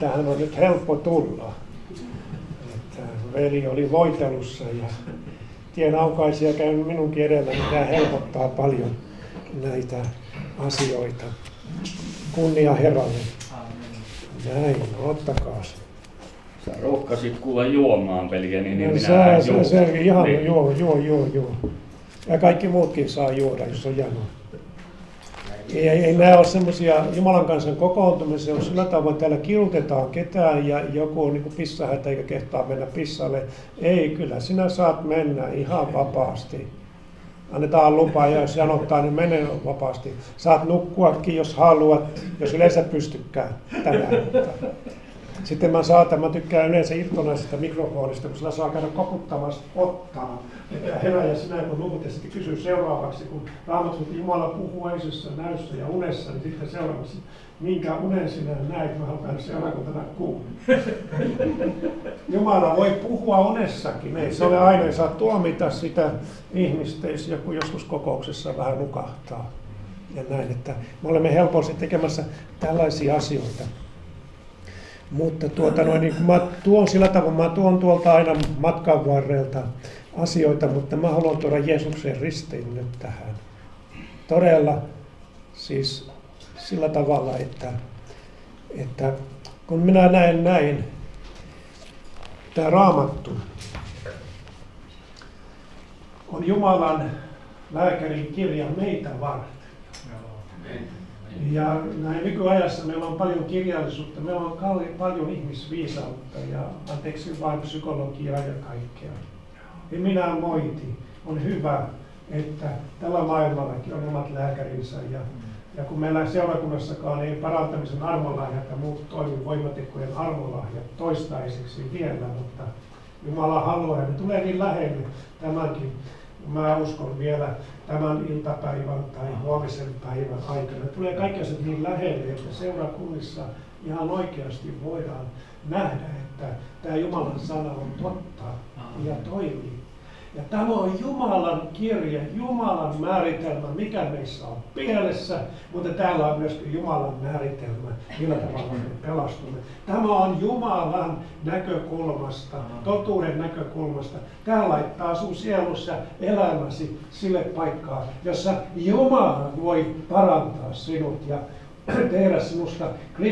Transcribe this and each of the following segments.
Tähän on nyt helppo tulla. Että veli oli voitelussa ja tien aukaisija käy minunkin edellä, niin tämä helpottaa paljon näitä asioita. Kunnia Herralle. Näin, ottakaa se. Sä rohkasit kuule juomaan, veljeni, niin minä se ihan juo. Ja kaikki muutkin saa juoda, jos on janoa. Ei nämä ole semmoisia Jumalan kansan kokoontumisia, on sillä tavoin, täällä kiutetaan ketään ja joku on niin pissahätä eikä kehtaa mennä pissalle. Ei, kyllä sinä saat mennä ihan vapaasti. Annetaan lupa ja jos janottaa, niin mene vapaasti. Saat nukkuakin, jos haluat, jos yleensä pystykään tänään. Sitten mä tykkään yleensä irtonaisesta mikrofonista, kun sillä saa käydä koputtamassa ottaa. Että herää ja sinä kun nukut ja sitten kysyy seuraavaksi, kun Raamattu Jumala puhuu eisessä, näyssä ja unessa, niin sitten seuraavaksi, minkä unen sinä näit, mä haluan seurakuntana kuulla. Jumala voi puhua unessakin, ei se ole aina, ei saa tuomita sitä ihmistä, jos joku joskus kokouksessa vähän nukahtaa. Ja näin, että me olemme helposti tekemässä tällaisia asioita. Mutta niin mä tuon sillä tavalla, mä tuon tuolta aina matkan varrelta asioita, mutta mä haluan tuoda Jeesuksen ristiin nyt tähän. Todella siis sillä tavalla, että kun minä näen näin, tämä Raamattu on Jumalan lääkärin kirja meitä varten. Ja näin nykyajassa meillä on paljon kirjallisuutta, meillä on paljon ihmisviisautta ja anteeksi vain psykologiaa ja kaikkea. Ja minä moiti. On hyvä, että tällä maailmallakin on omat lääkärinsä ja kun meillä seurakunnassakaan ei parantamisen armolahjat ja muut toimi voimatekojen armolahjat toistaiseksi vielä, mutta Jumala haluaa ja ne tulee niin lähelle tämänkin. Mä uskon vielä tämän iltapäivän tai huomisen päivän aikana. Tulee kaikki asiat niin lähelle, että seurakunnissa ihan oikeasti voidaan nähdä, että tämä Jumalan sana on totta ja toimii. Ja tämä on Jumalan kirja, Jumalan määritelmä, mikä meissä on pielessä, mutta täällä on myöskin Jumalan määritelmä, millä tavalla me pelastumme. Tämä on Jumalan näkökulmasta, totuuden näkökulmasta. Tämä laittaa sun sielussa elämäsi sille paikkaan, jossa Jumala voi parantaa sinut ja tehdä sinusta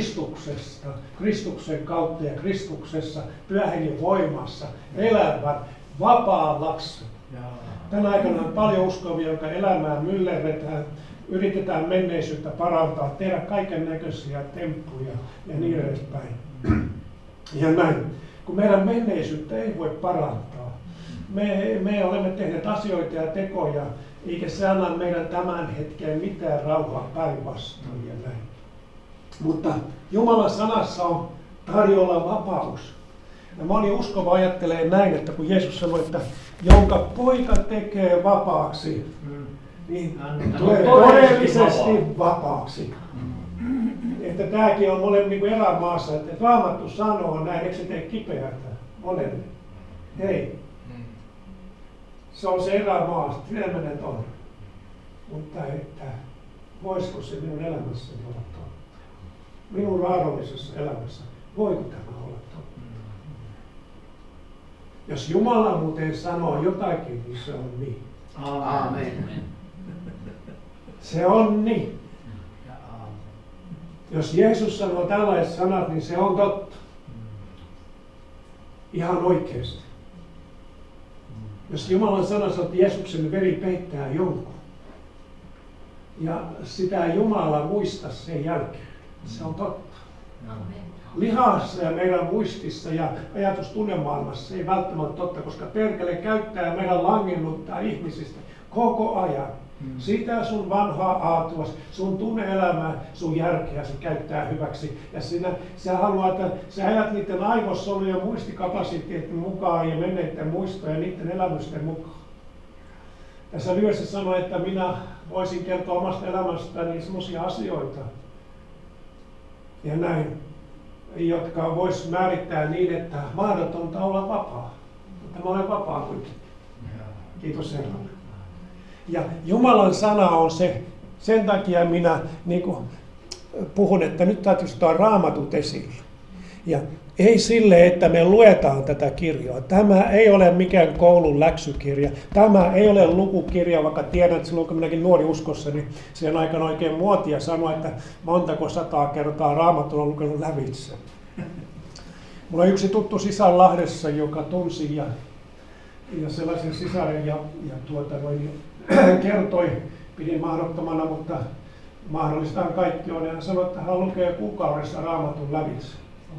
Kristuksen kautta ja Kristuksessa Pyhän Hengen voimassa elävän vapaa lapsi. Tänä aikana on paljon uskovia, jotka elämää myllerretään, yritetään menneisyyttä parantaa, tehdä kaiken näköisiä temppuja ja niin edespäin. Ja näin, kun meidän menneisyyttä ei voi parantaa. Me olemme tehneet asioita ja tekoja, eikä se anna meidän tämän hetkeen mitään rauhaa päinvastoin ja näin. Mutta Jumalan sanassa on tarjolla vapaus. Ja moni uskova ajattelee näin, että kun Jeesus sanoi, että jonka poika tekee vapaaksi, niin tulee todellisesti vapaaksi. Että tämäkin on monen niin kuin elämaassa, että Raamattu sanoo näin, eikö se tee kipeätä monelle? Hei, se on se erämaa, sydämenet on. Mutta että voisiko se minun elämässäni olla totta? Minun raadollisessa elämässä, voiko tämä olla totta? Jos Jumala muuten sanoo jotakin, niin se on niin. Aamen. Se on niin. Jos Jeesus sanoo tällaiset sanat, niin se on totta. Ihan oikeasti. Jos Jumalan sana sanoo, että Jeesuksen veri peittää jonkun, ja sitä Jumala muista sen jälkeen, se on totta. Lihassa ja meidän muistissa ja ajatustunnelmaailmassa ei välttämättä totta, koska perkele käyttää meidän langennutta ihmisistä koko ajan. Sitä sun vanhaa aatua, sun tunne-elämää, sun järkeä se käyttää hyväksi. Ja sä haluat, että sä elät niiden aivosolujen muistikapasiteetin mukaan ja menneiden muistoja ja niiden elämysten mukaan. Tässä lyhyesti sanoi, että minä voisin kertoa omasta elämästäni sellaisia asioita. Ja näin. Jotka vois määrittää niin, että mahdotonta olla vapaa. Mutta mä olen vapaa kuitenkin. Kiitos Herralle. Ja Jumalan sana on se, sen takia minä niin kuin puhun, että nyt täytyy ottaa Raamatut esille. Ja ei sille, että me luetaan tätä kirjaa. Tämä ei ole mikään koulun läksykirja. Tämä ei ole lukukirja, vaikka tiedän, että silloin kun minäkin nuori uskossa, niin siihen aikana oikein muotia sanoa, että montako 100 kertaa Raamatun on lukenut lävitse. Mulla on yksi tuttu sisar Lahdessa, joka tunsi ja sellaisen sisaren ja kertoi, pidin mahdottomana, mutta mahdollistaan kaikki on. Ja hän sanoi, että hän lukee kuukaudessa Raamatun lävitse.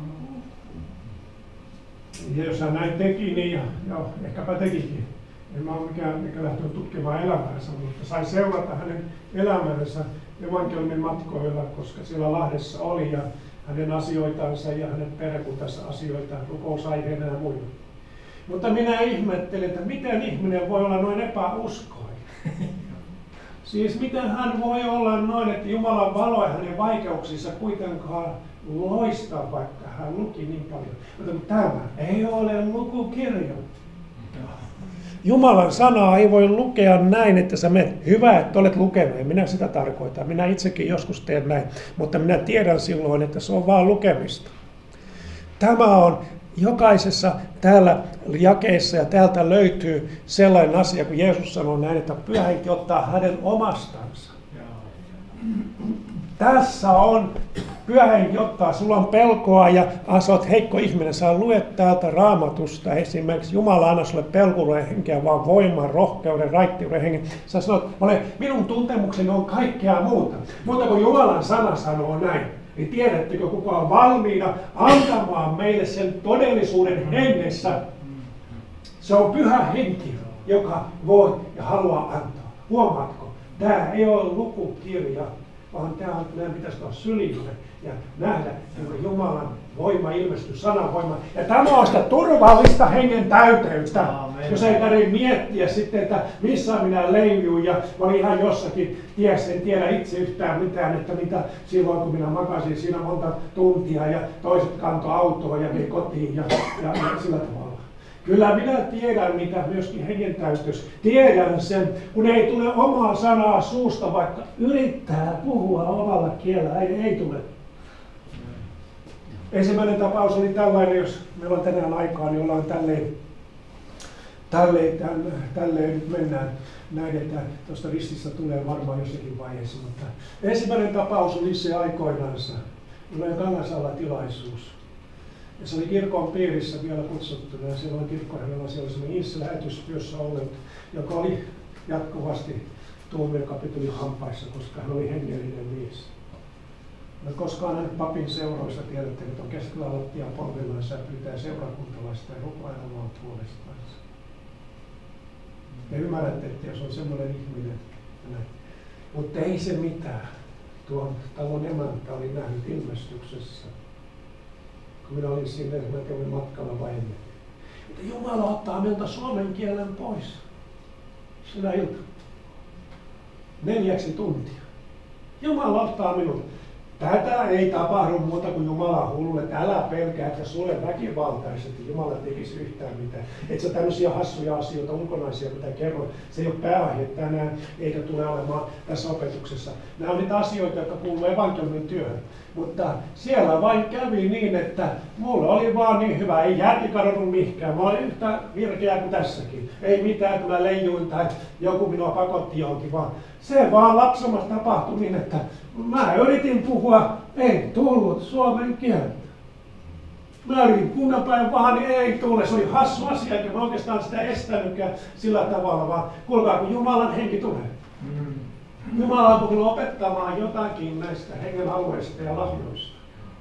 Ja jos hän näin teki, niin ehkäpä tekikin. En mä ole mikään lähtenyt tutkimaan elämäänsä, mutta sain seurata hänen elämänsä evankeliumin matkoilla, koska siellä Lahdessa oli ja hänen asioitansa ja hänen perhekuntansa asioita, rukousaiheena ja muilla. Mutta minä ihmettelin, että miten ihminen voi olla noin epäuskoinen. Siis miten hän voi olla noin, että Jumalan valo ja hänen vaikeuksissa kuitenkaan loistaa, vaikka hän luki niin paljon. Mutta tämä ei ole lukukirja. Jumalan sanaa ei voi lukea näin, että sä menet. Hyvä, että olet lukenut, ja minä sitä tarkoitan. Minä itsekin joskus teen näin, mutta minä tiedän silloin, että se on vaan lukemista. Tämä on jokaisessa täällä jakeessa ja täältä löytyy sellainen asia, kun Jeesus sanoo näin, että Pyhä Henki ottaa hänen omastansa. Tässä on Pyhä Henki ottaa, sulla on pelkoa ja sä oot heikko ihminen, sä luet täältä Raamatusta esimerkiksi Jumala anna sulle pelkuuden henkeä, vaan voiman, rohkeuden, raittiuden hengen. Sä sanot, minun tuntemukseni on kaikkea muuta, mutta kun Jumalan sana sanoo näin, niin tiedättekö kuka on valmiina antamaan meille sen todellisuuden hengessä? Se on Pyhä Henki, joka voi ja haluaa antaa. Huomaatko? Tämä ei ole lukukirja, vaan meidän pitäisi olla sylimme ja nähdä Jumalan voima ilmestyy, sanan voima. Ja tämä on sitä turvallista hengen täyteyttä, jos ei tarvitse miettiä sitten, että missä minä leijun ja mä olin ihan jossakin tiessä, en tiedä itse yhtään mitään, että mitä silloin kun minä makasin siinä monta tuntia ja toiset kantoi autoa ja vei kotiin ja sillä tavalla. Kyllä minä tiedän, mitä myöskin hengen täytös. Tiedän sen, kun ei tule omaa sanaa suusta, vaikka yrittää puhua omalla kielellä, ei tule. Ensimmäinen tapaus oli tällainen, jos meillä on tänään aikaa, niin ollaan tälleen nyt mennään. Näin, että tuosta rististä tulee varmaan jossakin vaiheessa. Mutta ensimmäinen tapaus oli se aikoinansa. Meillä oli Kangasalla tilaisuus. Ja se oli kirkon piirissä vielä kutsuttuna ja silloin kirkkoherralla siellä oli sellainen inslähetystyössä ollut, joka oli jatkuvasti tuomiokapitulin hampaissa, koska hän oli hengellinen mies. No koskaan näin papin seuroissa tiedätte, että on keskellä lattia polvillaan ja pyytää seurakuntalaista ja rukoilemaan puolestaan. Ja ymmärrätte, että jos on semmoinen ihminen. Mutta ei se mitään. Tuon talon emäntä oli nähnyt ilmestyksessä. Kun minä olin siinä, mä kävin matkalla vai ennen. Että Jumala ottaa minulta suomen kielen pois. Sinä ilta. 4 tuntia. Jumala ottaa minulta. Tätä ei tapahdu muuta kuin Jumala hulle. Älä pelkää, että sulle väkivaltaisesti Jumala tekisi yhtään mitään. Et sä tämmöisiä hassuja asioita, ulkonaisia, mitä kerron. Se ei ole pääaihe tänään, eikä tule olemaan tässä opetuksessa. Nämä on niitä asioita, jotka kuuluu evankeliumin työhön. Mutta siellä vain kävi niin, että mulla oli vaan niin hyvä, ei järki kadonnut mihinkään. Mä olin yhtä virkeä kuin tässäkin. Ei mitään, että mä leijuin tai joku minua pakotti johonkin, vaan se vaan lapsomassa tapahtui niin, että mä yritin puhua, ei tullut suomen kieltä. Mä yritin kunnapäin vaan, niin ei tule. Se oli hassu asia, eikä mä oikeastaan sitä estänytkään sillä tavalla, vaan kuulkaa, kun Jumalan henki tulee. Jumala on tullut opettamaan jotakin näistä hengen alueista ja lahjoista.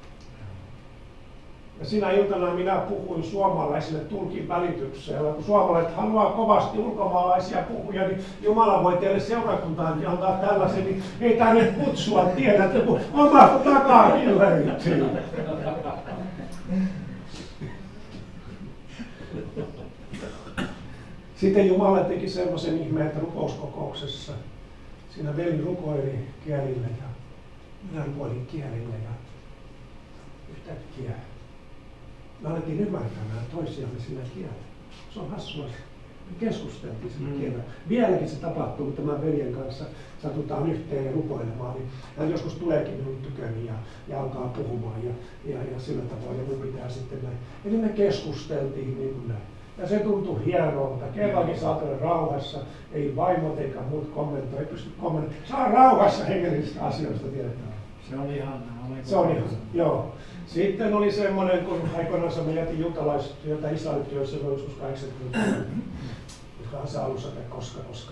Ja sinä iltana minä puhuin suomalaisille tulkin välityksellä. Kun suomalaiset haluaa kovasti ulkomaalaisia puhuja, niin Jumala voi teille seurakuntaan antaa tällaisen, niin ei tarvitse kutsua, tiedätte, kun omasta takaakin löytyy. Sitten Jumala teki semmoisen ihmeen, että rukouskokouksessa siinä veli rukoili kielillä ja minä rukoilin kielillä ja yhtäkkiä me alettiin ymmärtämään toisiamme sillä kielellä. Se on hassu asia. Me keskusteltiin sillä kielellä. Vieläkin se tapahtuu, kun tämän veljen kanssa satutaan yhteen ja rukoilemaan, niin hän joskus tuleekin minun tyköni ja alkaa puhumaan ja sillä tavoin, ja minun pitää sitten näin. Eli me keskusteltiin niin kuin näin. Ja se tuntui hienolta. Kerrankin saatoin rauhassa, ei vaimot eikä muut kommentoi, ei pysty kommentoimaan. Saa rauhassa hengellisistä asioista tiedetään. Se oli ihan. Se on ihan, joo. Sitten oli semmoinen, kun aikoinaan me jätin juutalaistyötä Israel-työssä joskus 80-luvulla, jotka on saalussa koska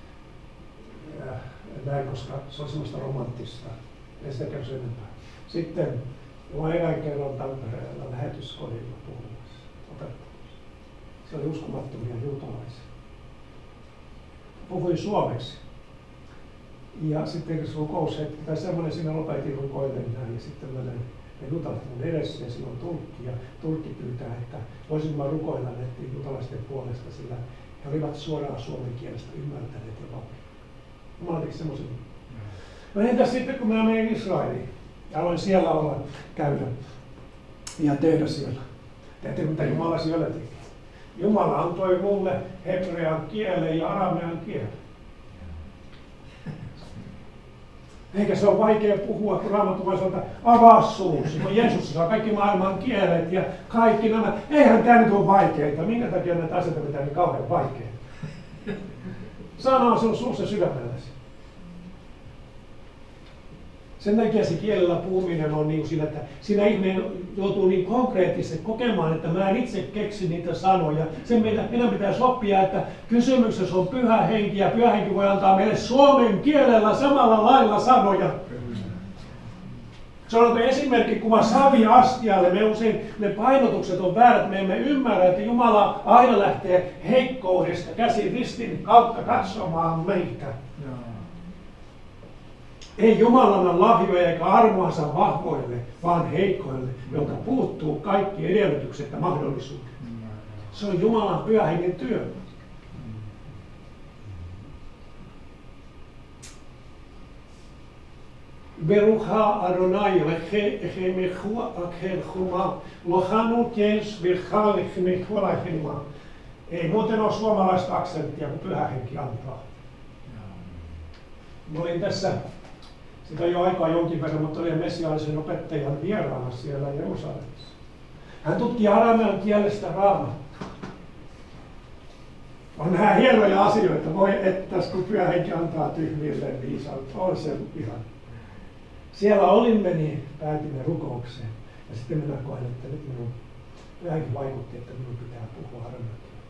se on semmoista romanttista. Ei sitä käy sen enempää. Sitten olen erään kerran Tampereella lähetyskodilla puhumassa, opettamassa. Siellä oli uskomattomia juutalaisia. Puhuin suomeksi. Ja sitten se rukoushetki, tai semmoinen siinä lopetin rukoilemaan näin, ja sitten mä näin ne juutalat mun edessä, ja siinä on tulkki, ja tulkki pyytää, että voisin mä rukoilla näiden juutalaisten puolesta, sillä he olivat suoraan suomen kielestä ymmärtäneet ja valmiit. Jumala teki semmoisen. No entäs sitten, kun mä menin Israeliin, ja aloin siellä olla, käydä ja tehdä siellä. Tiedätte, mitä Jumala siellä teki? Jumala antoi mulle hebrean kielen ja aramean kielen. Eikä se ole vaikea puhua, kun Raamattu voi sanoa, että avaa suusi, kun Jeesus saa kaikki maailman kielet ja kaikki nämä. Eihän tämä nyt ole vaikeita. Minkä takia näitä asioita pitää niin kauhean vaikeita? Sana on sinun suussa sydämelläsi. Sen takia se kielellä puhuminen on niin siinä, että siinä ihminen joutuu niin konkreettisesti kokemaan, että mä en itse keksi niitä sanoja. Sen meidän pitäisi oppia, että kysymyksessä on pyhä henki ja pyhä henki voi antaa meille suomen kielellä samalla lailla sanoja. Se on esimerkkikuva saviastialle. Me usein ne painotukset on väärät. Me emme ymmärrä, että Jumala aina lähtee heikkoudesta käsin ristin kautta katsomaan meitä. Ei Jumalan lahjoja eikä armoansa vahvoille, vaan heikoille, joilta puuttuu kaikki edellytykset ja mahdollisuudet. Se on Jumalan pyhän hengen työ. Berucha Adonai lechemechu akel chuma, lohanu tens vircha lechemechu lechemechu. Ei muuten ole suomalaista aksenttia, kun pyhä henki antaa. Mä olin tässä, sitä jo aikaa jonkin verran, mutta olin messiaanisen opettajan vieraana siellä Jerusalemissa. Hän tutki aramean kielestä Raamattua. On nämä hienoja asioita, voi ettäs kun pyhä henki antaa tyhmille viisautta, on se ihan. Siellä olimme, niin päätimme rukoukseen. Ja sitten minä koen, että nyt minun pyhä henki vaikutti, että minun pitää puhua aramean kieltä.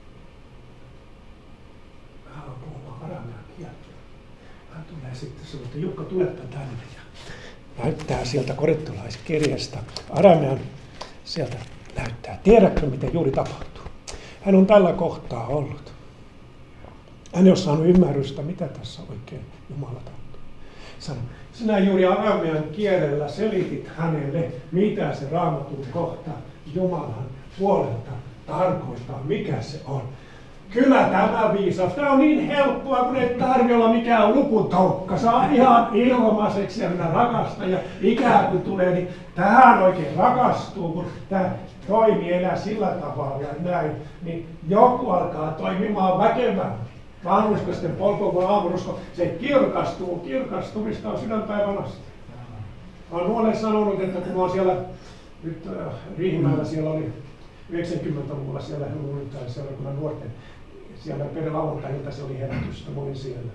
Mä haluan puhua aramean kieltä. Hän tulee sitten sanoo, että Jukka, tulepa tänne ja näyttää sieltä korintolaiskirjasta. Aramean sieltä näyttää. Tiedätkö, miten juuri tapahtuu? Hän on tällä kohtaa ollut. Hän ei ole saanut ymmärrystä, mitä tässä oikein Jumala tahtoo. Sano, sinä juuri aramean kielellä selitit hänelle, mitä se Raamatun kohta Jumalan puolelta tarkoittaa, mikä se on. Kyllä tämä viisaus. Tämä on niin helppoa, kun ei tarvitse olla mikään lukutoukka. Saa ihan ilmaiseksi ja minä rakastan. Ja ikään kuin tulee, niin tähän oikein rakastuu, kun tämä toimii enää sillä tavalla ja näin. Niin joku alkaa toimimaan väkevämmin. Vanhuskasten polkuva aamurusko, se kirkastuu. Kirkastumista on sydänpäivän asti. Olen nuorelle sanonut, että kun olen siellä nyt Riihimäellä, siellä oli 90-luvulla siellä seurakunnan nuorten, siellä lauantai-ilta se oli herätystä, mä olin siellä.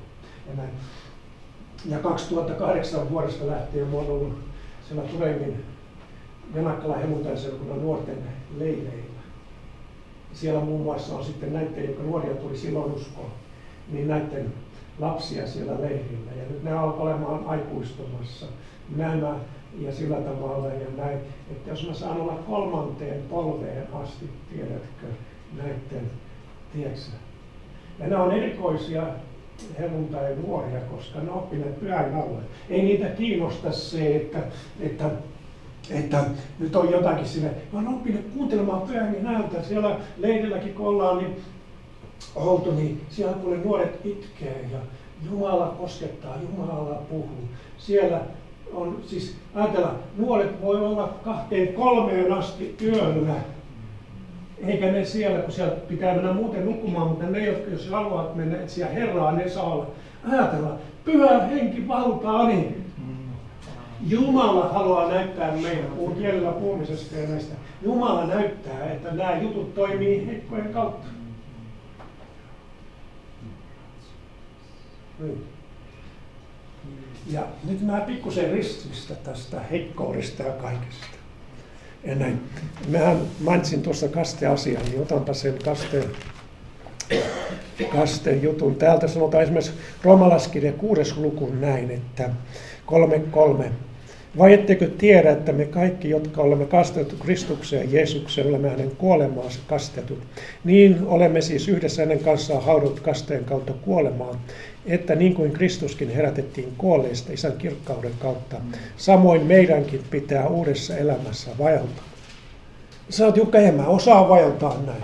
Ja 2008 vuodesta lähtien mä olen ollut siellä Turemin Venakkala helluntai-seurakunnan nuorten leireillä. Siellä muun muassa on sitten näiden, jotka nuoria tuli silloin uskoon, niin näiden lapsia siellä leirillä. Ja nyt ne alkoi olemaan aikuistumassa. Nämä ja sillä tavalla ja näin, että jos mä saan olla 3. polveen asti, tiedätkö, näiden, tiedätkö. Ja nämä on erikoisia helluntai nuoria, koska ne oppineet pyhän alle. Ei niitä kiinnosta se, että nyt on jotakin sinne, vaan on oppineet kuuntelemaan pyhän näiltä. Siellä leirilläkin kun ollaan niin oltu, niin siellä kun nuoret itkee ja Jumala koskettaa, Jumala puhuu. Siellä on siis, ajatellaan, nuoret voi olla 2-3 asti yöllä. Eikä ne siellä, kun sieltä pitää mennä muuten nukkumaan, mutta ne, jotka jos haluavat mennä etsiä Herraa, ne saa olla. Ajatellaan, Pyhä Henki valtaa niin. Jumala haluaa näyttää meille, puhun kielellä puhumisesta ja näistä. Jumala näyttää, että nämä jutut toimii heikkojen kautta. Ja nyt mä pikkusen ristvistä tästä heikkoudesta ja kaikesta. Ja näin. Mähän mainitsin tuossa kasteasian, niin otanpa sen kasteen jutun. Täältä sanotaan esimerkiksi Roomalaiskirja 6. luku näin, että 3.3. Vai ettekö tiedä, että me kaikki, jotka olemme kastettu Kristukseen Jeesukseen, olemme hänen kuolemaansa kastetut. Niin olemme siis yhdessä hänen kanssaan haudut kasteen kautta kuolemaan, että niin kuin Kristuskin herätettiin kuolleista Isän kirkkauden kautta, samoin meidänkin pitää uudessa elämässä vaeltaa. Sä oot Jukka, en mä osaa vaeltaa näin.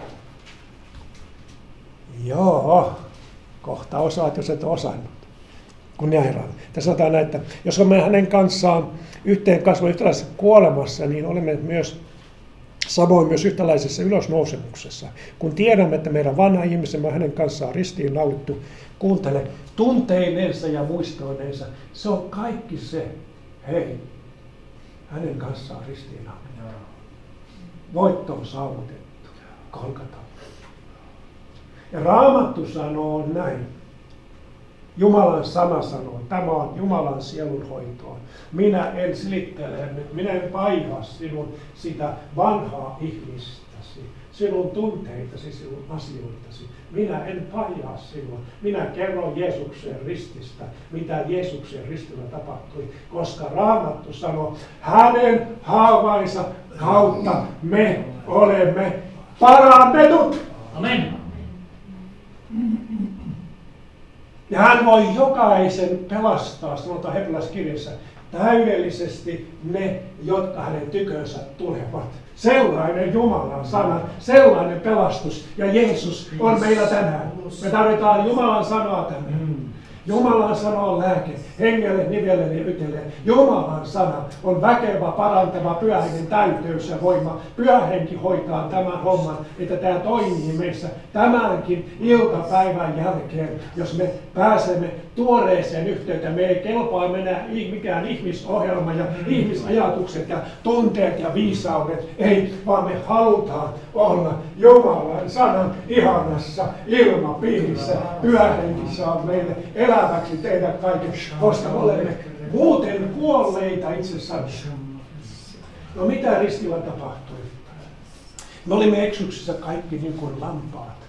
Joo, kohta osaat, jos et osannut. Kunnia Herralle. Tässä sanotaan näin, että jos olemme hänen kanssaan yhteen kasvun yhtäläisessä kuolemassa, niin olemme myös samoin myös yhtäläisessä ylösnousemuksessa. Kun tiedämme, että meidän vanha ihmisemme on hänen kanssaan ristiin naulittu, kuuntele tunteinensa ja muistoinensa. Se on kaikki se, hei, hänen kanssaan ristiin naulittu. Voitto on saavutettu Golgatalla. Ja Raamattu sanoo näin. Jumalan sana sanoo, tämä on Jumalan sielunhoitoa. Minä en silittele nyt, minä en vaivaa sinun sitä vanhaa ihmistäsi, sinun tunteitasi, sinun asioitasi. Minä en paijaa sinua. Minä kerron Jeesuksen rististä, mitä Jeesuksen ristillä tapahtui, koska Raamattu sanoo, hänen haavainsa kautta me olemme parannetut. Amen. Ja hän voi jokaisen pelastaa, sanotaan hebrealaiskirjassa, täydellisesti ne, jotka hänen tykönsä tulevat. Sellainen Jumalan sana, sellainen pelastus. Ja Jeesus on meillä tänään. Me tarvitaan Jumalan sanaa tänään. Jumalan sana on lääke hengelle, nivelle ja ytelle. Jumalan sana on väkevä, parantava, Pyhä Hengen täyteys ja voima. Pyhä Henki hoitaa tämän homman, että tämä toimii meissä tämänkin iltapäivän jälkeen. Jos me pääsemme tuoreeseen yhteyteen, me ei kelpaa mennä mikään ihmisohjelma ja ihmisajatukset ja tunteet ja viisaudet. Ei, vaan me halutaan olla Jumalan sanan ihanassa ilmapiirissä. Pyhä Henki saa meille eläväksi teidät kaiken, koska olemme muuten kuolleita itsessämme. No mitä ristillä tapahtui? Me olimme eksyksissä kaikki niin kuin lampaat.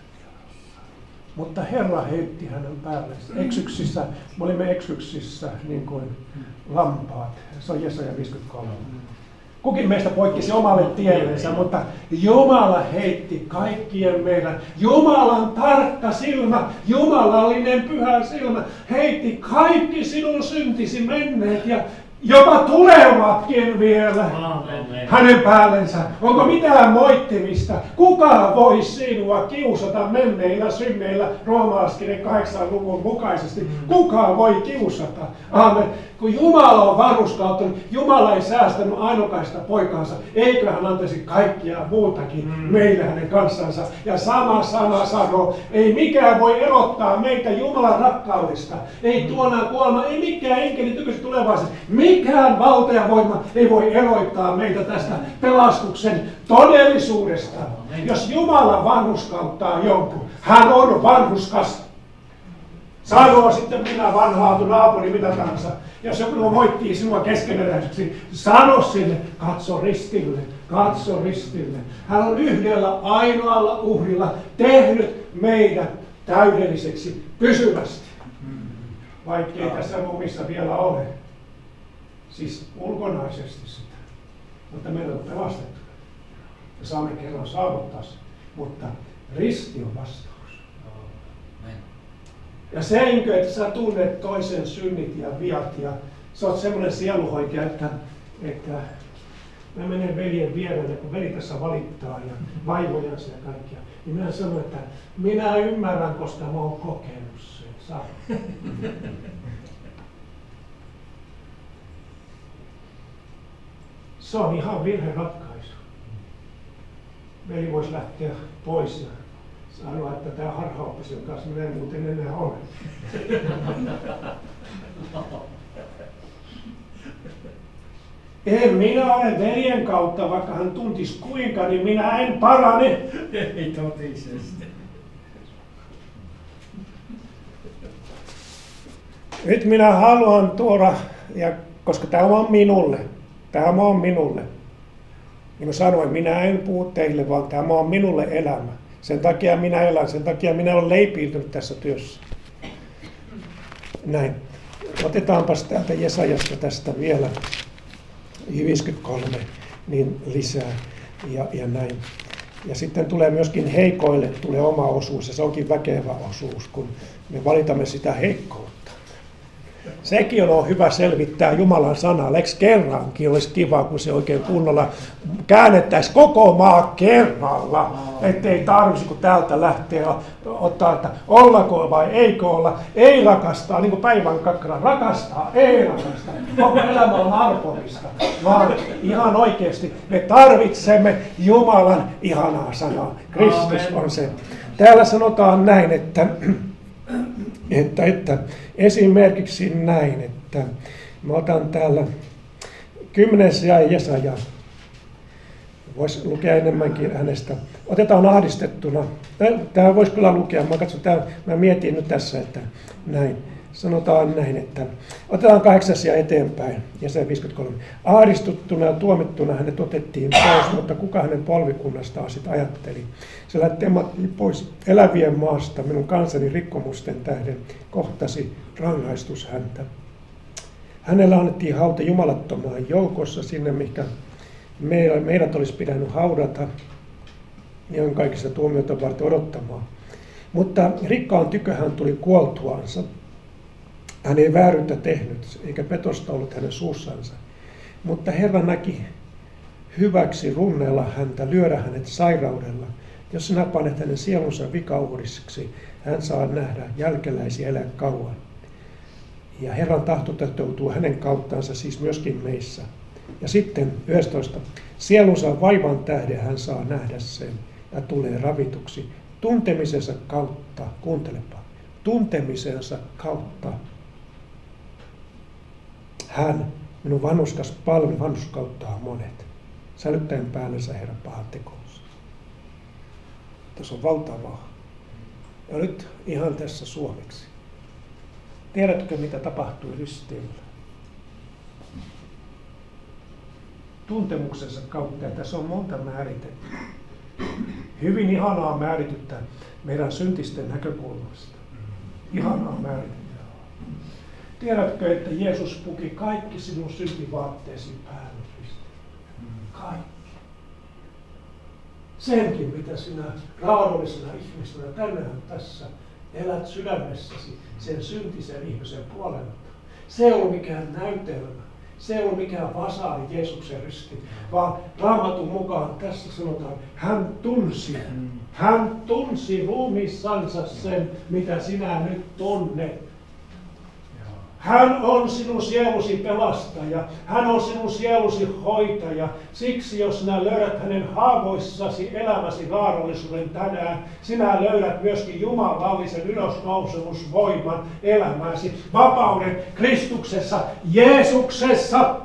Mutta Herra heitti hänen päälleen. Eksyksissä, me olimme eksyksissä niin kuin lampaat. Se on Jesaja 53. Kukin meistä poikkesi omalle tiellensä, mutta Jumala heitti kaikkien meidän. Jumalan tarkka silmä, jumalallinen pyhä silmä, heitti kaikki sinun syntisi menneet ja jopa tulevatkin vielä hänen päällensä. Onko mitään moittimista? Kuka voi sinua kiusata menneillä synneillä Roomalaiskirjan 8. luvun mukaisesti? Kuka voi kiusata? Aamen. Kun Jumala on varuskauttanut, Jumala ei säästänyt ainokaista poikaansa, eikö hän antaisi kaikkia muutakin meille hänen kanssansa. Ja sama sana sanoo, ei mikään voi erottaa meitä Jumalan rakkaudesta. Ei tuona kuolema, ei mikään enkeli tykyiset tulevaisuudessa. Mikään valta ja voima ei voi erottaa meitä tästä pelastuksen todellisuudesta. Jos Jumala vanhurskauttaa jonkun, hän on vanhurskas. Sanoo sitten minä vanhaatu naapuri mitä tahansa. Jos joku moittii sinua keskeneräiseksi, sano sille, katso ristille, katso ristille. Hän on yhdellä ainoalla uhrilla tehnyt meidät täydelliseksi pysyvästi. Vaikkei tässä lumissa vielä ole. Siis ulkonaisesti sitä. Mutta meidät on pelastettu. Ja saamme kerran saavuttaa sen. Mutta risti on vastaus. Ja senkö, että sä tunnet toisen synnit ja viat ja sä oot semmoinen sieluhoitaja, että mä menen veljen vierelle, kun veli tässä valittaa ja vaivojansa ja kaikkia. Niin minä sanon, että minä ymmärrän, koska mä oon kokenut sen. Se on ihan virheratkaisu. veli voisi lähteä pois ja sanoa, että tämä harhaoppisen kanssa minä en muuten enää ole. En minä ole veljen kautta, vaikka hän tuntisi kuinka, niin minä en parane. Ei totisesti. Nyt minä haluan tuoda, ja koska tämä on minulle, niin kuin sanoin, minä en puhu teille, vaan tämä on minulle elämä. Sen takia minä elän, sen takia minä olen leipiintynyt tässä työssä. Näin. Otetaanpas täältä Jesajasta tästä vielä 53 niin lisää ja näin. Ja sitten tulee myöskin heikoille tulee oma osuus, ja se onkin väkevä osuus, kun me valitamme sitä heikkoutta. Sekin on hyvä selvittää Jumalan sanaa. Eikö kerrankin olisi kiva, kun se oikein kunnolla käännettäisiin koko maa kerralla, ettei tarvitsisi kun täältä lähteä ottaa, että ollako vai eikö olla. Ei rakastaa, niin kuin päivän kakkara, rakastaa, ei rakastaa. Koko elämä on arpollista, vaan ihan oikeasti me tarvitsemme Jumalan ihanaa sanaa. Kristus on se. Täällä sanotaan näin, että esimerkiksi näin, että mä otan täällä 10. Jesaja, voisi lukea enemmänkin hänestä. Otetaan ahdistettuna. Tämä voisi kyllä lukea, mä mietin nyt tässä, että näin. Sanotaan näin, että otetaan 8. eteenpäin, Jesaja 53. Ahdistuttuna ja tuomittuna hänet otettiin pois, mutta kuka hänen polvikunnastaan sitten ajatteli? Se temattiin pois elävien maasta, minun kansani rikkomusten tähden kohtasi rangaistus häntä. Hänellä annettiin hauta jumalattomaan joukossa sinne, mikä meidät olisi pitänyt haudata ihan kaikista tuomioita varten odottamaan. Mutta rikkaan tykö hän tuli kuoltuansa. Hän ei vääryyttä tehnyt, eikä petosta ollut hänen suussansa. Mutta Herra näki hyväksi runnella häntä, lyödä hänet sairaudella. Jos sinä panet hänen sielunsa vikauhriseksi, hän saa nähdä jälkeläisiä elää kauan. Ja Herran tahto toteutuu hänen kauttansa, siis myöskin meissä. Ja sitten 11. Sielunsa vaivan tähden hän saa nähdä sen ja tulee ravituksi. Tuntemisensa kautta, kuuntelepa, tuntemisensa kautta hän, minun vanhuskas palveli, vanhuskauttaa monet, sälyttäen päällensä Herran pahat tekonsa. Tässä on valtavaa. Ja nyt ihan tässä suomeksi. Tiedätkö, mitä tapahtui risteillä? Tuntemuksensa kautta, ja tässä on monta määritettä. Hyvin ihanaa määrityttä meidän syntisten näkökulmasta. Ihanaa määritettä. Tiedätkö, että Jeesus puki kaikki sinun syntivaatteesi päälle risteillä? Kaikki. Senkin, mitä sinä raadollisena ihmisenä tänään tässä elät sydämessäsi sen syntisen ihmisen puolelta. Se ei ole mikään näytelmä. Se ei ole mikään vasaari Jeesuksen risti, vaan Raamatun mukaan tässä sanotaan, hän tunsi ruumissansa sen, mitä sinä nyt tunnet. Hän on sinun sielusi pelastaja, hän on sinun sielusi hoitaja. Siksi jos sinä löydät hänen haavoissasi elämäsi raadollisuuden tänään, sinä löydät myöskin jumalallisen ylösnousemusvoiman elämäsi, vapauden Kristuksessa, Jeesuksessa.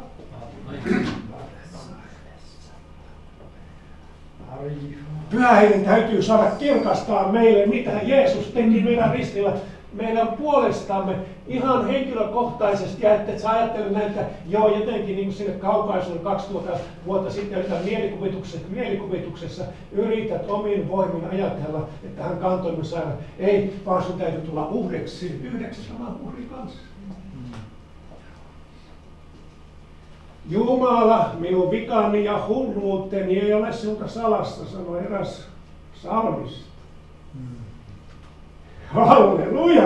Pyhä Henki täytyy saada kirkastaa meille, mitä Jeesus teki meidän ristillä. Meidän puolestamme ihan henkilökohtaisesti, ja että sä ajattelet näitä jotenkin niin sinne kaukaisuun 2000 vuotta sitten, että mielikuvituksessa yrität omin voimin ajatella, että hän kantoi minun sairaan. Ei, vaan sun täytyy tulla yhdeksi saman uhrin kanssa. Jumala, minun vikani ja hulluuteni ei ole sinulta salassa, sanoi eräs psalmista. Halleluja!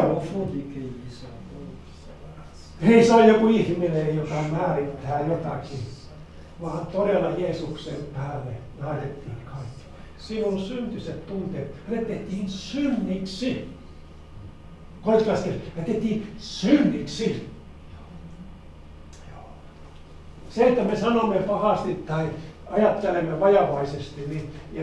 Ei se ole joku ihminen, joka määrittää jotakin, vaan todella Jeesuksen päälle laitettiin kaikki. Sinun syntiset tunteet, hänet tehtiin synniksi. Koitkaskin, hänet tehtiin synniksi. Se, että me sanomme pahasti tai ajattelemme vajavaisesti ja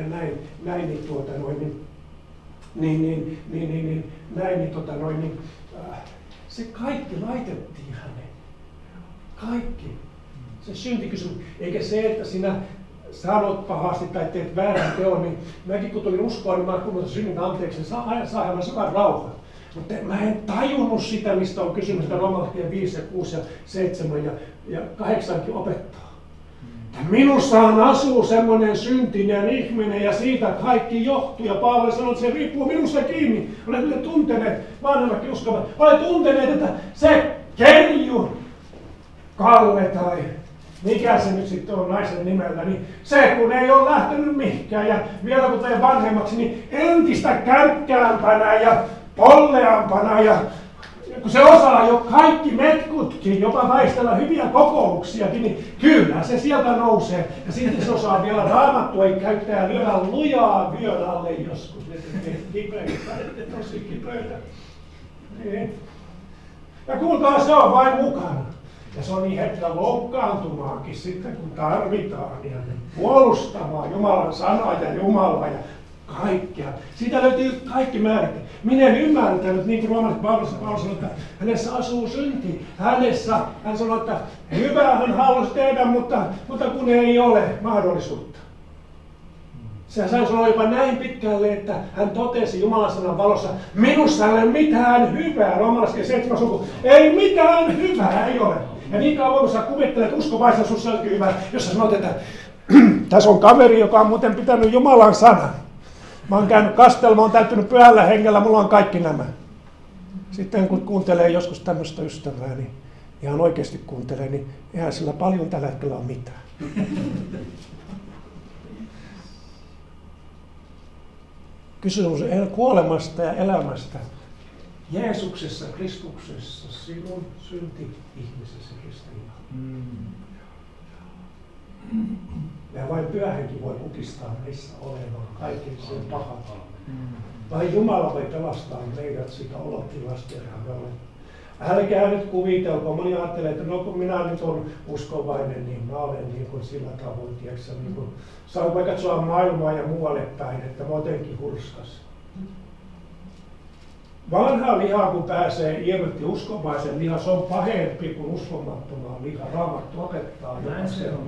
se kaikki laitettiin häneen. Kaikki. Se syntikysymys. Eikä se, että sinä sanot pahasti tai teet väärän teon, niin mäkin kun tulin uskoon, niin mä kun synnin anteeksi, niin saa aivan syvän rauhan. Mutta mä en tajunnut sitä, mistä on kysymys, että Roomalaiskirja 5 ja 6 ja 7 ja 8kin opettaa. Minussahan asuu semmoinen syntinen ihminen ja siitä kaikki johtuu. Ja Paavali sanoi, että se riippuu minusta kiinni. Olette tunteneet, vanhemmatkin uskovat, olette tunteneet, että se Kerju, Kalle tai mikä se nyt sitten on naisen nimellä, niin se kun ei ole lähtenyt mihinkään ja vielä kun tulee vanhemmaksi, niin entistä kärkkäämpänä ja polleampana ja kun se osaa jo kaikki metkutkin, jopa väistellä hyviä kokouksiakin, niin kyllä se sieltä nousee. Ja sitten se osaa vielä raamattua käyttää ja lyödä lujaa vyön alle joskus. Ne kipeitä, tosi kipeitä. Niin. Ja kuulkaa, se on vain mukana. Ja se on niin hetkä loukkaantumaankin sitten, kun tarvitaan ja puolustamaan Jumalan sanaa ja Jumalaa ja kaikkea. Siitä löytyy kaikki määrät. Minä en ymmärtänyt, niin kuin roomalaiskirja Paavali sanoi, että hänessä asuu synti. Hän sanoi, että hyvää hän halusi tehdä, mutta kun ei ole mahdollisuutta. Hän sanoi jopa näin pitkälle, että hän totesi Jumalan sanan valossa, minussa ei ole mitään hyvää. Roomalaiskirja 7 luku, ei mitään hyvää, ei ole. Ja niin kauan kun sä kuvittelet uskovaisen, sinussa onkin hyvä, jos sä sanot, että tässä on kaveri, joka on muuten pitänyt Jumalan sanan. Mä oon käynyt kastelma, oon täyttynyt pyhällä hengellä, mulla on kaikki nämä. Sitten kun kuuntelee joskus tämmöistä ystävää, niin ihan oikeasti kuuntelee, niin eihän sillä paljon tällä hetkellä ole mitään. Kysymys on kuolemasta ja elämästä. Jeesuksessa, Kristuksessa, sinun synti-ihmisessä Kristiina. Ja vain pyhähenki voi kukistaa meissä olevan kaiken sen pahan. Vain Jumala voi pelastaa meidät siitä olotilasta, jolle. Älkää nyt kuvitelko, moni ajattelee, että no kun minä nyt olen uskovainen, niin mä olen niin kuin sillä tavoin, tiedätkö, niin kuin, saan vaikka katsoa maailmaa ja muualle päin, että mä jotenkin hurskas. Vanha liha, kun pääsee irti uskovaisen liha, se on pahempi kuin uskomattomaan liha. Raamattu opettaa. Näin se on.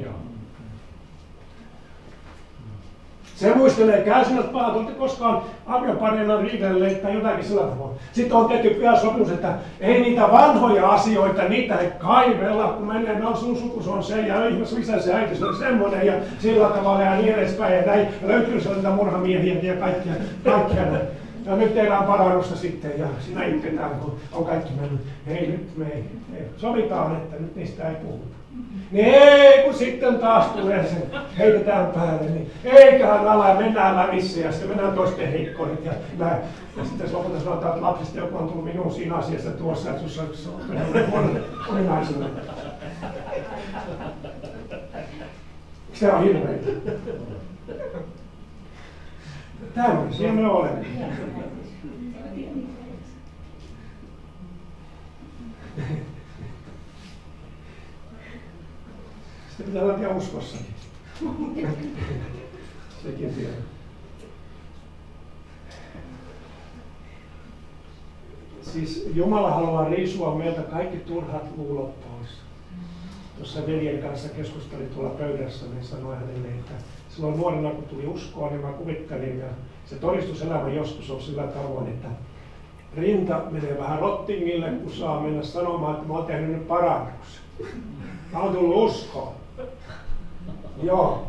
Se muistelee kärsinnät pahat, olette koskaan avioparina riidelleet tai jotakin sillä tavalla. Sitten on tehty pyhä sopimus, että ei niitä vanhoja asioita, niitä ei kaivella, kun menee, no sun suku se on se ja ihmis isä se äiti se on semmoinen ja sillä tavalla ja niin edespäin ja näin. Ja löytyy niitä murhamiehiä ja kaikkia näin. Ja nyt tehdään parannusta sitten ja siinä itketään, kun on kaikki mennyt. Hei, nyt me ei sovitaan, että nyt niistä ei puhuta. Niin ei, kun sitten taas tulee sen, heitetään päälle, niin eiköhän ala ja mennään lävissä ja sitten mennään toisten heikkoihin ja näin. Ja sitten lopulta sanotaan, että lapsista joku on tullut minuun siinä asiassa tuossa, että sinussa on moninaisuuden. Se on hirveitä. Tämmöisiä me olemme. Sitten pitää olla vielä uskossakin. Sekin tiedä. Siis Jumala haluaa riisua meiltä kaikki turhat luulot pois. Tuossa veljen kanssa keskustelin tuolla pöydässä, niin sanoin hänelle, että silloin nuorena kun tuli uskoa, niin mä kuvittelin ja se todistuselämä joskus on sillä tavoin, että rinta menee vähän rottingille, kun saa mennä sanomaan, että mä oon tehnyt nyt parannuksen. Mä oon tullut uskoon. Joo.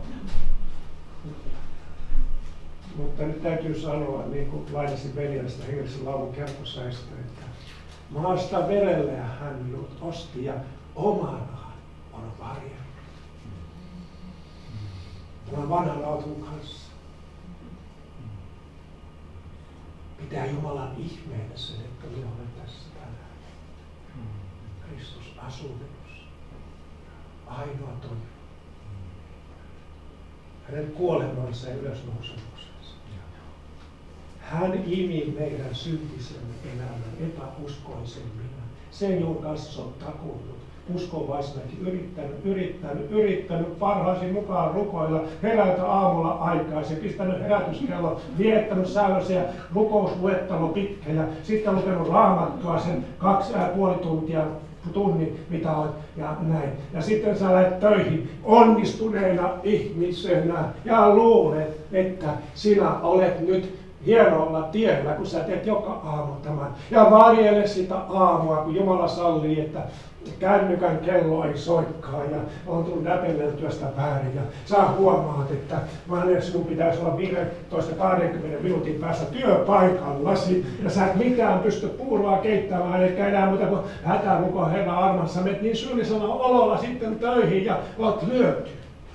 Mutta nyt täytyy sanoa, niin kuin lainasin veljestä hengellisen laulun kertosäistä, että maasta verellä hän minut osti ja omanaan on varjellut. Tämän vanhan auton kanssa. Pitää Jumalan ihmeenä sen, että minä olen tässä tänään. Kristus asuu minussa. Ainoa toivo. Hänen kuolemansa ja ylösnousemuksensa. Hän imi meidän syntisemme elämän epäuskoisen minä. Sen, jonka kanssa se on takunnut uskovaisinakin yrittänyt parhaasi mukaan rukoilla, herätä aamulla aikaisin, pistänyt herätyskello, viettänyt säännöllisiä rukousluettelo pitkä ja sitten lukenut raamattua sen 2,5 tuntia, tunnin, mitä olet, ja näin. Ja sitten sä lähdet töihin onnistuneena ihmisenä ja luulet, että sinä olet nyt hienolla tiellä, kun sä teet joka aamu tämän. Ja varjele sitä aamua, kun Jumala sallii, että kännykän kello ei soikkaa ja on tullut näpelleltyä sitä väärin. Ja sä huomaat, että sinun pitäisi olla 15-20 minuutin päässä työpaikallasi ja sä et mitään pysty puuroa keittämään, eikä enää muuta kuin hätäruko Herran armassa. Menet niin syyllisellä ololla sitten töihin ja oot lyöty.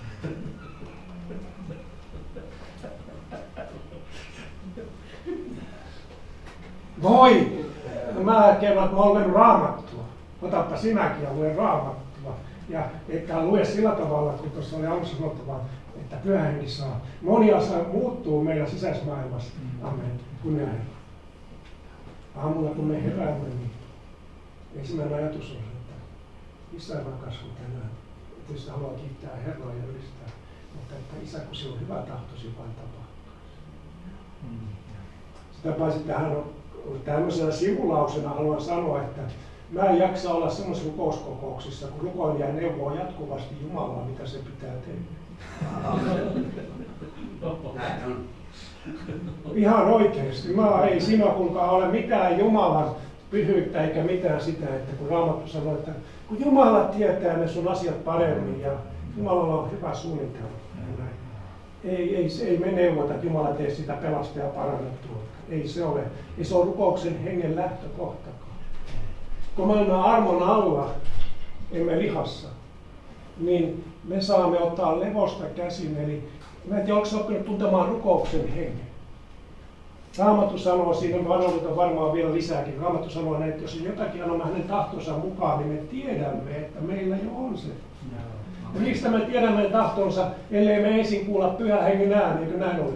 Voi! Mä kerron, että mä olen lukenut raamattua. Otappa sinäkin ja lue raamattua. Ja etkä lue sillä tavalla, kun tuossa oli alussa sanottava, että Pyhä Henki saa. Moni asia muuttuu meidän sisäisessä maailmassa. Amen. Kun näin. Aamulla kun me heräämme, niin ensimmäinen ajatus on, että Isä rakas on tänään. Tietysti haluaa kiittää Herraa ja ylistää. Mutta että Isä, kun sinun hyvä tahtosi vain tapahtuu. Sitä paitsi tähän on tämmöisenä sivulausena haluan sanoa, että mä en jaksa olla semmoisissa rukouskokouksissa, kun rukoilija neuvoo jatkuvasti Jumalaa, mitä se pitää tehdä. Näin on. Ihan oikeasti. Ei siinä kuulkaa ole mitään Jumalan pyhyyttä eikä mitään sitä, että kun Raamattu sanoo, että kun Jumala tietää ne sun asiat paremmin ja Jumalalla on hyvä suunnitelma. Ei me neuvota, että Jumala tee sitä pelastaa ja parannettua. Ei se ole rukouksen hengen lähtökohtakaan. Kun me olemme armon alla, emme lihassa, niin me saamme ottaa levosta käsin. Eli mä en tiedä, onko oppinut tuntemaan rukouksen hengen. Raamattu sanoo, siinä vanhoudutaan varmaan vielä lisääkin. Raamattu sanoo, että jos jotakin annamme hänen tahtonsa mukaan, niin me tiedämme, että meillä jo on se. Ja mistä me tiedämme tahtonsa, ellei me ensin kuulla Pyhän Hengen ääni, eikö näin ole?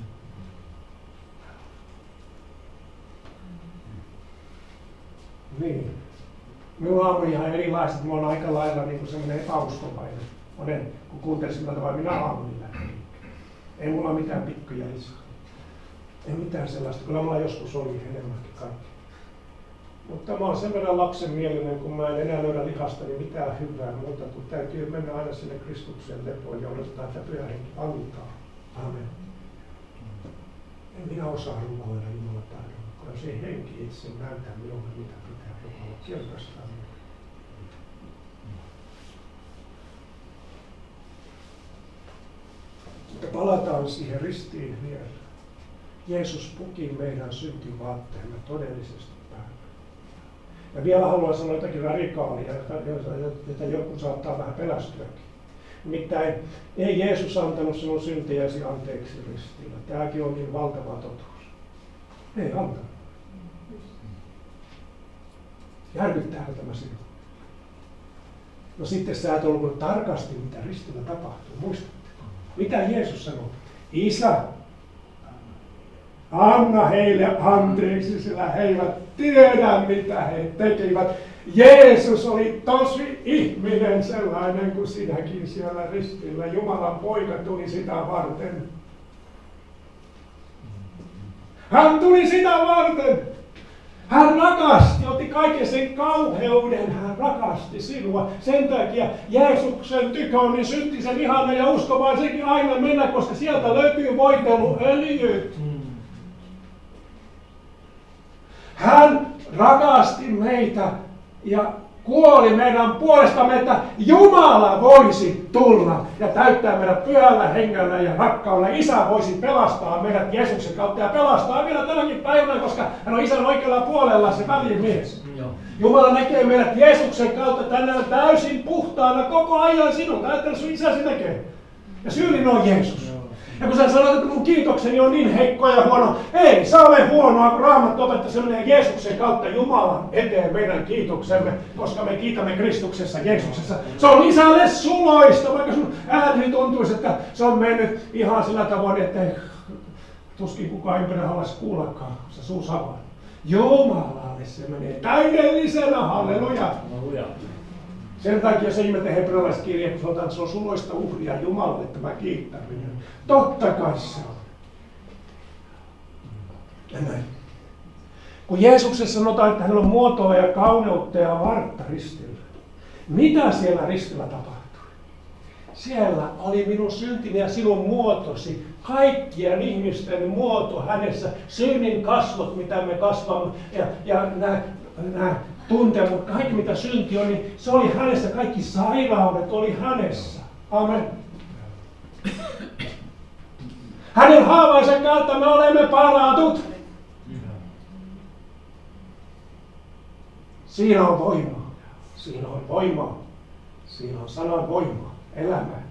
Niin. Minulla on ihan erilaiset. Minulla on aika lailla niin semmoinen epäuskovainen. Monen, kun kuuntelisin tätä, vai minä aamulla lähdin. Ei mulla mitään pikkuja lisää. Ei mitään sellaista. Kyllä mulla joskus oli enemmänkin kaikki. Mutta mä oon sen verran lapsenmielinen, kun mä en enää löydä lihasta, niin mitään hyvää muuta, kun täytyy mennä aina sinne Kristuksen lepoon ja odottaa, että Pyhä Henki antaa. Amen. En minä osaa rukoilla Jumalan tahdolla, kun se henki itse näyttää minulle, mitä pitää rukoilla. Kirkastaa minulle. Mutta palataan siihen ristiin vielä. Jeesus puki meidän syntivaatteemme todellisesti päälle. Ja vielä haluan sanoa jotakin radikaalia, jota joku saattaa vähän pelästyäkin. Nimittäin ei Jeesus antanut sinun syntejäsi anteeksi ristillä. Tämäkin on niin valtava totuus. Ei antanut. Järkyttääkö tämä sinua? No sitten sä et ollut tarkasti, mitä ristillä tapahtuu. Muistatteko? Mitä Jeesus sanoi? Isä, anna heille anteeksi, sillä he eivät tiedä, mitä he tekivät. Jeesus oli tosi ihminen, sellainen kuin sinäkin siellä ristillä. Jumalan poika tuli sitä varten. Hän tuli sitä varten. Hän rakasti, otti kaiken sen kauheuden, hän rakasti sinua. Sen takia Jeesuksen tykö on niin syntisen ihana ja uskovaisenkin aina mennä, koska sieltä löytyy voiteluöljyt. Hän rakasti meitä ja kuoli meidän puolestamme, että Jumala voisi tulla ja täyttää meidät pyhällä hengellä ja rakkaudella. Isä voisi pelastaa meidät Jeesuksen kautta ja pelastaa vielä tänäkin päivänä, koska hän on Isän oikealla puolella se välimies. Jumala näkee meidät Jeesuksen kautta tänään täysin puhtaana koko ajan sinun. Ajattele, sun isäsi näkee. Ja syyllinen on Jeesus. Ja kun sä sanot, että mun kiitokseni on niin heikko ja huono, ei se ole huonoa, kun Raamattu opettaa, se menee Jeesuksen kautta Jumalan eteen meidän kiitoksemme, koska me kiitämme Kristuksessa, Jeesuksessa. Se on Isälle suloista, vaikka sun ääni tuntuisi, että se on mennyt ihan sillä tavoin, että tuskin kukaan ympärillä haluaisi kuullakaan, kun sä suus avaat. Jumalalle se menee täydellisenä, halleluja. Sen takia se ihmettä hebrealaiskirja, kun sanotaan, että se on suloista uhria Jumalalle tämä kiittäminen. Totta kai se on. Ja näin. Kun Jeesuksessa sanotaan, että hänellä on muotoa ja kauneutta ja vartta ristillä. Mitä siellä ristillä tapahtui? Siellä oli minun syntini ja sinun muotosi. Kaikkien ihmisten muoto hänessä. Synnin kasvot, mitä me kasvamme. Ja nämä tunteet, kaikki mitä synti on, niin se oli hänessä. Kaikki sairaudet oli hänessä. Amen. Hänen haavaansa kautta me olemme paratut. Siinä on voimaa. Siinä on voimaa. Siinä on sanan voimaa. Elämää.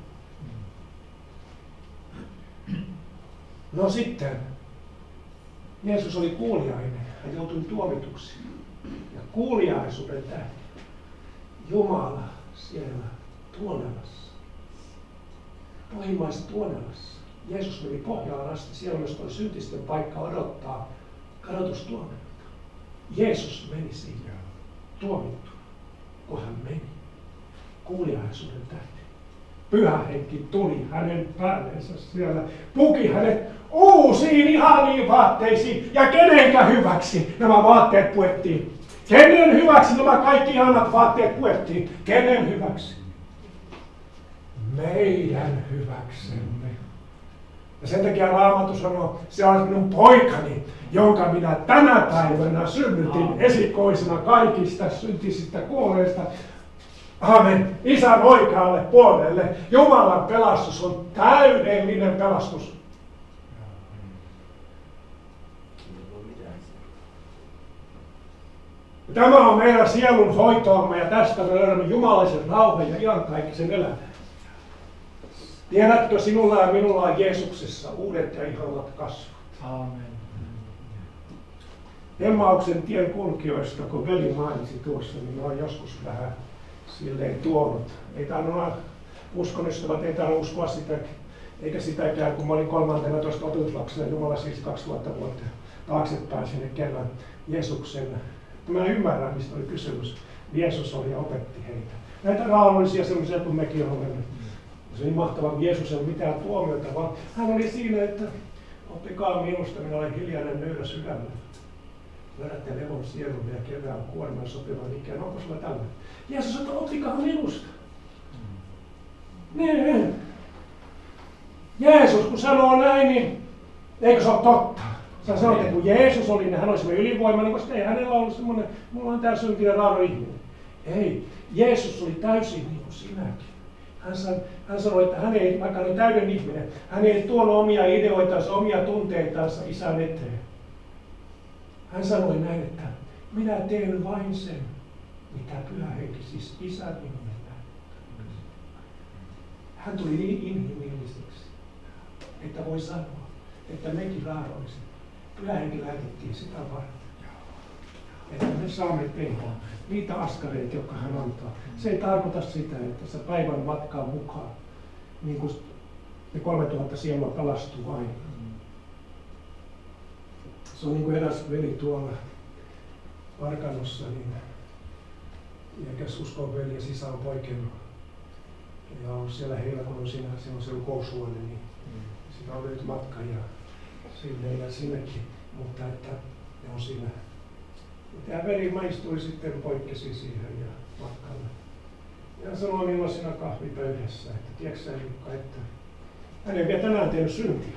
No sitten, Jeesus oli kuuliainen. Hän joutui tuomituksi. Ja kuuliaisuuden tähden Jumala siellä Tuonelassa. Pohjimmaisessa Tuonelassa. Jeesus meni pohjaan asti. Siellä myös oli syntisten paikka odottaa kadotustuomiota. Jeesus meni siihen tuomittu, kun hän meni kuuliaisuuden tähden. Pyhä henki tuli hänen päälleensä siellä, puki hänet uusiin ihaniin vaatteisiin. Ja kenenkä hyväksi nämä vaatteet puettiin? Kenen hyväksi nämä kaikki ihanat vaatteet puettiin? Kenen hyväksi? Meidän hyväksemme. Ja sen takia Raamattu sanoo, se on minun poikani, jonka minä tänä päivänä synnytin esikoisena kaikista syntisistä kuolleista. Amen. Isän oikealle puolelle. Jumalan pelastus on täydellinen pelastus. Tämä on meidän sielun hoitoamme ja tästä me löydämme jumalaisen rauhan ja iankaikkisen elämän. Tiedätkö, sinulla ja minulla on Jeesuksessa uudet ja ihanat kasvot. Amen. Emmauksen tien kulkijoista, kun veli mainitsi tuossa, niin mä oon joskus vähän silleen tuonut. Ei tainnut uskon ystävät, ei tainnut uskoa sitä, eikä sitäkään, kun mä olin 13 opetuslapsena, Jumala siis 2000 vuotta taaksepäin sinne kerran Jeesuksen. Mä ymmärrän, mistä oli kysymys. Jeesus oli ja opetti heitä. Näitä raadollisia sellaisia, kun mekin olemme. Se oli mahtavaa, kun Jeesus ei ole mitään tuomiota, vaan hän oli siinä, että oppikaa minusta, minä olen hiljainen nöyrä sydämellä. Löydätte levon sielulle ja kevään kuorman sopivan ikään. Onko sulla tällainen? Jeesus sanoi, oppikaa minusta. Niin. Jeesus, kun sanoo näin, niin eikö se ole totta? Sä sanoit, että kun Jeesus oli, niin hän oli semmoinen ylivoimainen, koska ei hänellä ollut semmoinen, mulla on tää syntinen raado ihminen. Ei, Jeesus oli täysin niin kuin sinäkin. Hän sanoi, että hän ei, vaikka hän oli täyden ihminen, hän ei tuonut omia ideoitansa, omia tunteitansa isän eteen. Hän sanoi näin, että minä teen vain sen, mitä Pyhä Henki, siis isä minulle näyttää. Hän tuli niin inhimilliseksi, että voi sanoa, että mekin raadoiset. Pyhä Henki lähetettiin sitä varten, että me saamme tehdä niitä askareita, jotka hän antaa. Se ei tarkoita sitä, että sä päivän matkaan mukaan, niin kuin ne 3000 sielua pelastuu aina. Se on niin kuin eräs veli tuolla Parkanossa, niin iäkäs uskon veli ja sisä on poikennut. Ja on siellä heillä, kun on siinä on se koushuone, niin siinä on löyty matka ja sinne ja sinnekin, mutta että ne on siinä. Tämä veli maistui sitten poikkesi siihen ja matkalle. Ja hän sanoi minulle siinä kahvipöydässä, että tiedätkö sä Jukka, että hän ei vielä tänään tehnyt syntiä.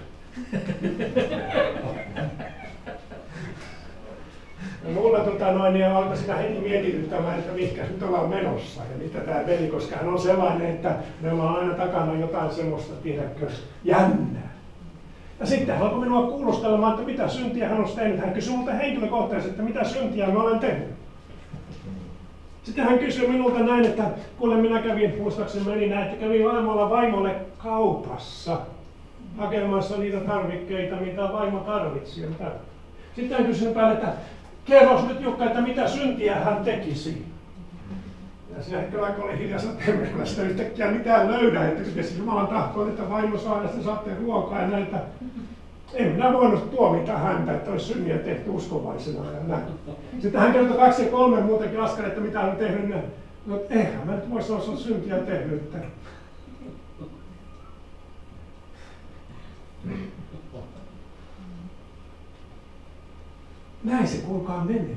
Ja mulla niin alkoi sitä heti mietityttämään, että mihinkä nyt ollaan menossa ja mitä tämä veli, koska hän on sellainen, että meillä on aina takana jotain semmoista, tiedätkö, jännää. Ja sitten hän alkoi minua kuulostelemaan, että mitä syntiä hän olisi tehnyt. Hän kysyi minulta henkilökohtaisesti, että mitä syntiä mä olen tehnyt. Sitten hän kysyi minulta näin, että kuule minä kävin, muistaakseni meni näin, että kävin aamulla vaimolle kaupassa hakemassa niitä tarvikkeita, mitä vaimo tarvitsi. Sitten hän kysyi päälle, että kerros nyt Jukka, että mitä syntiä hän tekisi. Ja siinä ehkä vaikka oli hiljaisella temmelillä sitä yhtäkkiä mitään löydä, että jos Jumalan tahtoon, että vaimo saa ja sitten saatte ruokaa ja näitä. En minä voinut tuomita häntä, että olisi synniä tehty uskovaisena ja näin. Sitten hän kertoi 2 ja 3 muutakin askareita, mitä hän on tehnyt. No eihän mä nyt voisi olla syntiä tehnyt. Näin se kuulkaa menee.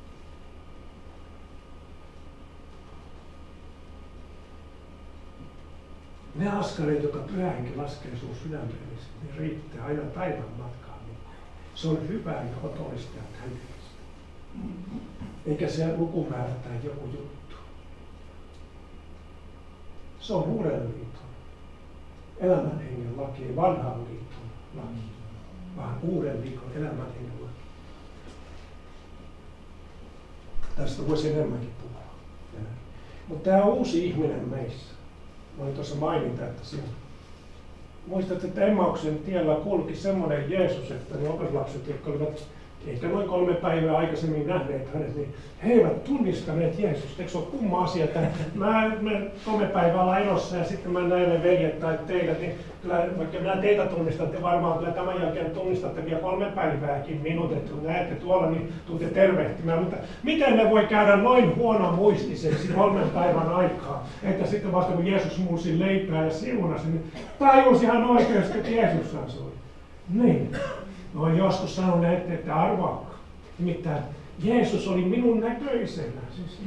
Ne askaleet, jotka Pyhä Henki laskee sun sydämeen, niin riittää aina päivän matkaan. Se on hyvää ja otollista ja täydellistä. Eikä se lukumäärä tai joku juttu. Se on uuden liiton, elämän hengen laki, ei vanhan liiton laki, vaan uuden liiton elämän hengen laki. Tästä voisi enemmänkin puhua. Mutta tämä on uusi ihminen meissä. Mä olin tuossa mainita, että siinä. Muistatte, että Emmauksen tiellä kulki semmoinen Jeesus, että ne opetuslapset, jotka olivat ehkä noin 3 päivää aikaisemmin nähneet hänet, niin he eivät tunnistaneet Jeesusta. Eikö se ole kumma asia, että me 3 päivää ollaan erossa ja sitten mä näen ne veljet tai teidät, niin kyllä, vaikka minä teitä tunnistan, te varmaan kyllä tämän jälkeen tunnistatte vielä 3 päivääkin minut, että kun näette tuolla, niin tuutte tervehtimään. Mutta miten ne voi käydä noin huonomuistiseksi 3 päivän aikaa, että sitten vasta kun Jeesus muusi leipää ja siunasi, niin tajus ihan oikeasti, että Jeesus asui. Niin. No joskus sanoneet, että arvaakaan. Nimittäin Jeesus oli minun näköisenä.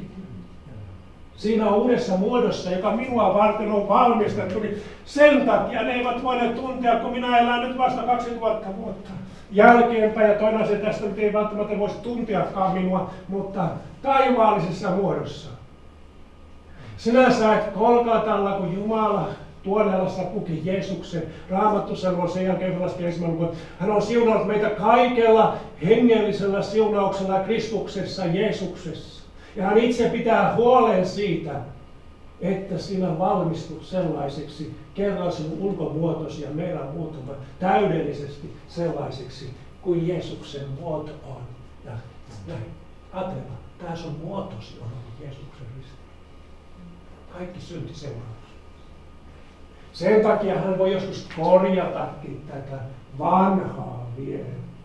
Siinä uudessa muodossa, joka minua varten on valmistettu, niin sen takia ne eivät voineet tuntea, kun minä elän nyt vasta 2000 vuotta jälkeenpäin. Ja toinen asia tästä nyt ei välttämättä voisi tunteakaan minua, mutta taivaallisessa muodossa. Sinä sait Golgatalla, kun Jumala tuoneellassa puki Jeesuksen. Raamattu sanoo sen jälkeen ensimmäinen, että hän on siunannut meitä kaikella hengellisellä siunauksella Kristuksessa, Jeesuksessa. Ja hän itse pitää huolen siitä, että sinä valmistut sellaiseksi, kerran sinun ulkomuotosi ja meidän muotomme täydellisesti sellaiseksi, kuin Jeesuksen muoto on. Ja näin, ajatella, tämä sun muotosi on ollut Jeesuksen risti. Kaikki synti seuraavaksi. Sen takia hän voi joskus korjatakin tätä vanhaa vielä.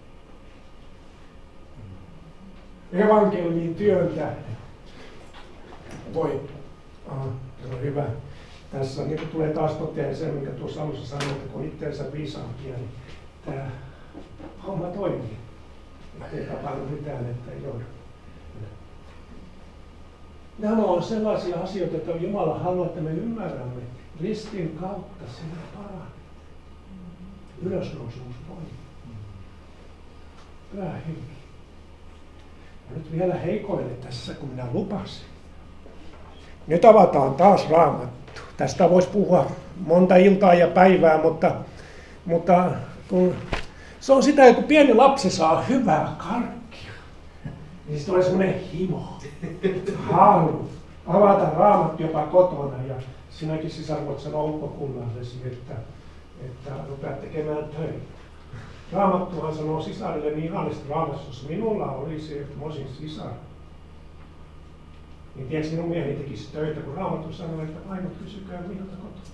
Evankeliumin työn tähden. Voi. Se on hyvä. Tässä niin tulee taas toteen se, minkä tuossa alussa sanoin, että kun itseensä viisaampia, niin tämä homma toimii. Ei tapahdu mitään, että ei joudu. Nämä on sellaisia asioita, että Jumala haluaa, että me ymmärrämme. Ristin kautta sinä paranee. Ylösnousemus voima. Pyhä Henki. Ja nyt vielä heikoille tässä, kun minä lupasin. Nyt avataan taas Raamattu. Tästä voisi puhua monta iltaa ja päivää, mutta kun se on sitä, että kun pieni lapsi saa hyvää karkkia, niin se tulee semmoinen himo, halu avata Raamattu jopa kotona. Ja sinäkin sisar voit sanoa ulkokunnallesi, että rupeat tekemään töitä. Raamattuhan sanoo sisarille niin ihanasti Raamatussa, jos minulla olisi, että mä olisin sisar. Niin tiedätkö, minun mieheni tekisi töitä, kun Raamattu sanoo, että ainut kysykää minulta kotona.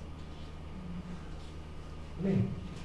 Niin.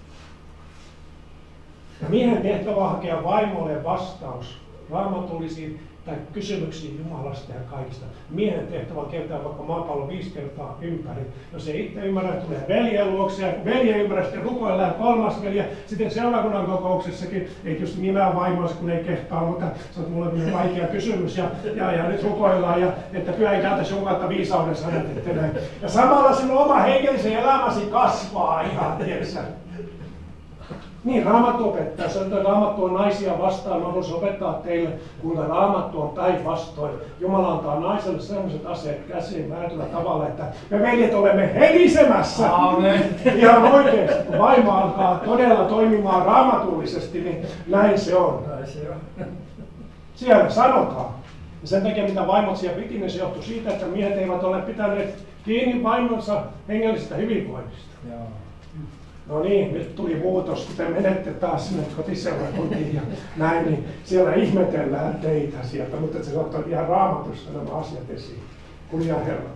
Ja miehen tehtävä on hakea vaimolle vastaus raamatullisiin tai kysymyksiin Jumalasta ja kaikista. Miehen tehtävä on kiertää vaikka maapallon 5 kertaa ympäri. Jos ei itse ymmärrä, tulee veljen luokse ja veljen ymmärrä, sitten rukoillaan 3. velje. Sitten seurakunnan kokouksessakin, ei tietysti minä vaimoisi, kun ei kehtaa, mutta se on mulle vaikea kysymys. Ja nyt rukoillaan, ja että Pyhä Henki antaisi Jumalalta viisauden sanat. Ja samalla sinun oma hengellisen elämäsi kasvaa ihan, tiedätkö? Niin, Raamattu opettaa. Se on, että Raamattu on naisia vastaan. Mä haluaisin opettaa teille, kuinka Raamattu on päinvastoin. Jumala antaa naiselle sellaiset aseet käsiin määrätyllä tavalla, että me veljet olemme helisemässä. Amen. Ihan oikeasti, kun vaimo alkaa todella toimimaan raamatullisesti, niin näin se on. Siellä sanotaan. Ja sen takia, mitä vaimot siellä piti, niin se johtui siitä, että miehet eivät ole pitäneet kiinni vaimonsa hengellisestä hyvinvoinnista. No niin, nyt tuli muutos, kun te menette taas sinne kotiseurakuntiin ja näin, niin siellä ihmetellään teitä sieltä, mutta se ottaa ihan Raamatusta nämä asiat esiin. Kunnia Herra.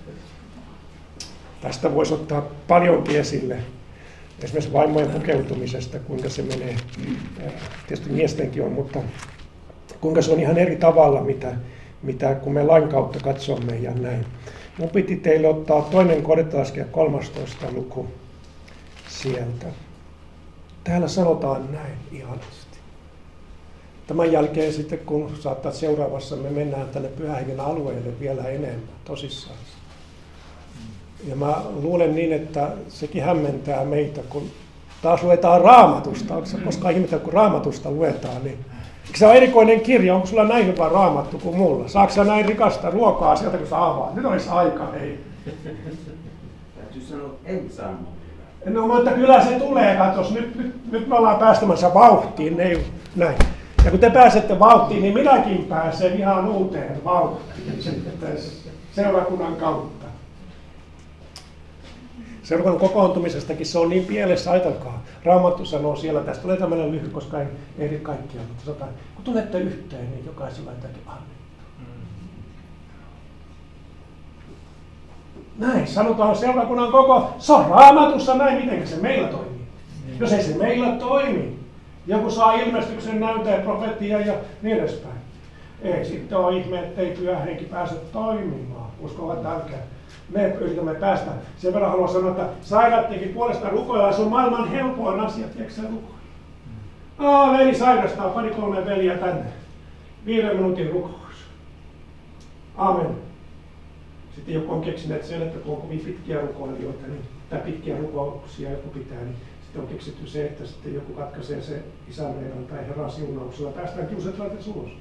Tästä voisi ottaa paljonkin esille, esimerkiksi vaimojen pukeutumisesta, kuinka se menee, tietysti miestenkin on, mutta kuinka se on ihan eri tavalla, mitä kun me lain kautta katsomme ja näin. Mun piti teille ottaa 2 Korintolaskirja 13. luku sieltä. Täällä sanotaan näin ihanasti. Tämän jälkeen sitten, kun saattaa seuraavassa, me mennään tänne Pyhähengen alueelle vielä enemmän, tosissaan. Ja mä luulen niin, että sekin hämmentää meitä, kun taas luetaan Raamatusta. Onko se koskaan ihmetellyt, kun Raamatusta luetaan, niin se on erikoinen kirja, onko sulla näin hyvä Raamattu kuin mulla? Saatko sä näin rikasta ruokaa sieltä, kun sä avaat? Nyt olisi aika, ei. Täytyy sanoa, että en saanut. No, mutta kyllä se tulee, katos. Nyt me ollaan päästämässä vauhtiin, ei näin. Ja kun te pääsette vauhtiin, niin minäkin pääsen ihan uuteen vauhtiin sitten seurakunnan kautta. Seurakunnan kokoontumisestakin se on niin pielessä, ajatelkaa. Raamattu sanoo siellä, tästä tulee tämmöinen lyhyt, koska ei ehdi kaikkia, mutta sanotaan, kun tulette yhteen, niin jokaisella jotakin annettu. Näin, sanotaan seurakunnan koko, se on Raamatussa näin, miten se meillä toimii. Jos ei se meillä toimi, joku saa ilmestyksen näytteen, profetia ja niin edespäin. Ei sitten ole ihme, ettei Pyhä Henki pääse toimimaan. Uskovat älkää. Me yritämme päästä. Sen verran haluan sanoa, että sairaattekin puolesta rukoillaan. Se on maailman helpoin asia, tiedätkö sä rukoilla? Veli sairastaa, 2-3 veliä tänne. 5 minuutin rukous. Amen. Sitten joku on keksinyt sen, että kun on kovin pitkiä rukoilijoita, niin, tai pitkiä rukouksia joku pitää, niin sitten on keksitty se, että sitten joku katkaisee se isän meidän tai Herran siunauksella. Päästään kiuset laitet ulos.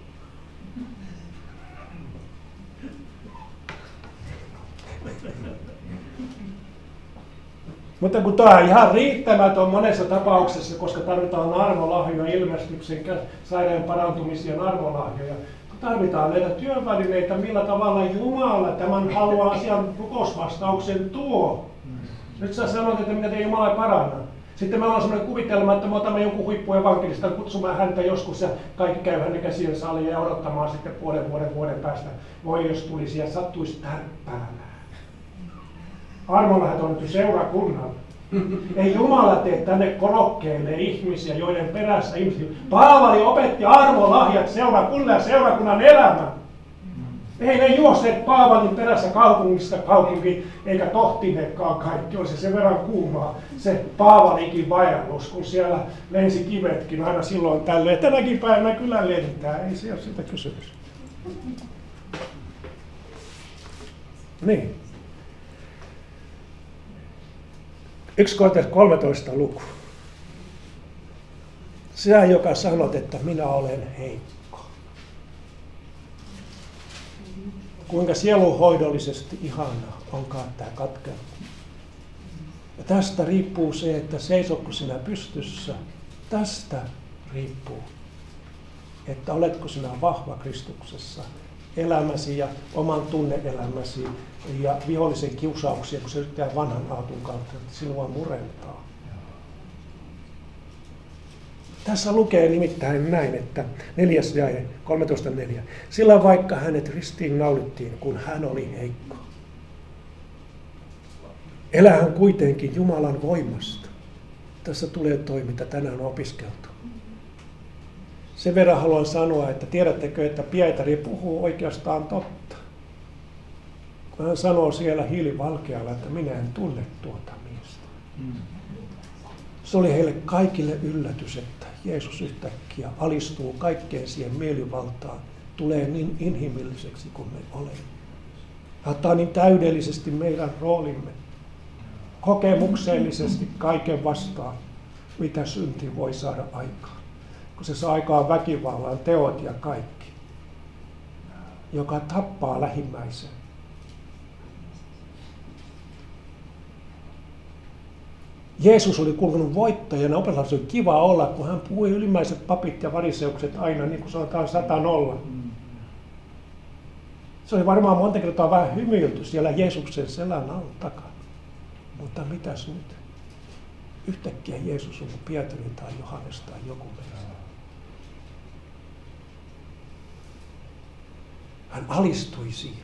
Mutta kun tämä on ihan riittämätön monessa tapauksessa, koska tarvitaan armolahjoja, ilmestyksen, sairaan parantumisia armolahjoja, kun tarvitaan näitä työvälineitä, millä tavalla Jumala tämän haluaa asian rukousvastauksen tuo. Nyt sä sanot, että minä teen Jumala paranna. Sitten meillä on sellainen kuvitelma, että me otamme jonkun huippuevankelistan kutsumaan häntä joskus ja kaikki käy hänen käsien saliin ja odottamaan sitten vuoden päästä. Voi jos tulisi ja sattuisi tärppäämään. Armolahjat on nyt seurakunnalle. Ei Jumala tee tänne korokkeille ihmisiä, joiden perässä ihmisiä. Paavali opetti armolahjat seurakunnalle ja seurakunnan elämän. Ei ne juosseet Paavalin perässä kaupungista kaupunkiin, eikä tohtineetkaan kaikki. Oli se sen verran kuumaa, se Paavalikin vaellus, kun siellä lensi kivetkin aina silloin tälleen. Tänäkin päivänä kyllä lentää, ei se ole sitä kysymys. Niin. 1 Korintolaskirja 13 luku. Sinä, joka sanot, että minä olen heikko. Kuinka sielunhoidollisesti ihanaa onkaan tämä katkelma. Ja tästä riippuu se, että seisotko sinä pystyssä. Tästä riippuu, että oletko sinä vahva Kristuksessa. Elämäsi ja oman tunneelämäsi ja vihollisen kiusauksia, kun se yrittää vanhan aatun kautta, että sinua murentaa. Tässä lukee nimittäin näin, että 4. jae 13.4. Sillä vaikka hänet ristiin naulittiin, kun hän oli heikko. Elää hän kuitenkin Jumalan voimasta. Tässä tulee toi, mitä tänään on opiskeltu. Sen verran haluan sanoa, että tiedättekö, että Pietari puhuu oikeastaan totta. Kun hän sanoo siellä hiilivalkealla, että minä en tunne tuota miestä. Se oli heille kaikille yllätys, että Jeesus yhtäkkiä alistuu kaikkeen siihen mielivaltaan, tulee niin inhimilliseksi kuin me olemme. Hän ottaa niin täydellisesti meidän roolimme, kokemuksellisesti kaiken vastaan, mitä synti voi saada aikaan. Kun se saa aikaan väkivallan, teot ja kaikki, joka tappaa lähimmäisen. Jeesus oli kulkenut voittajana, opetuslapsissa oli kiva olla, kun hän puhui ylimmäiset papit ja variseukset aina, niin kuin sanotaan 100-0. Se oli varmaan monta kertaa vähän hymyilty siellä Jeesuksen selän alla takana. Mutta mitäs nyt? Yhtäkkiä Jeesus on kuin Pietari tai Johannes tai joku meistä. Hän alistui siihen.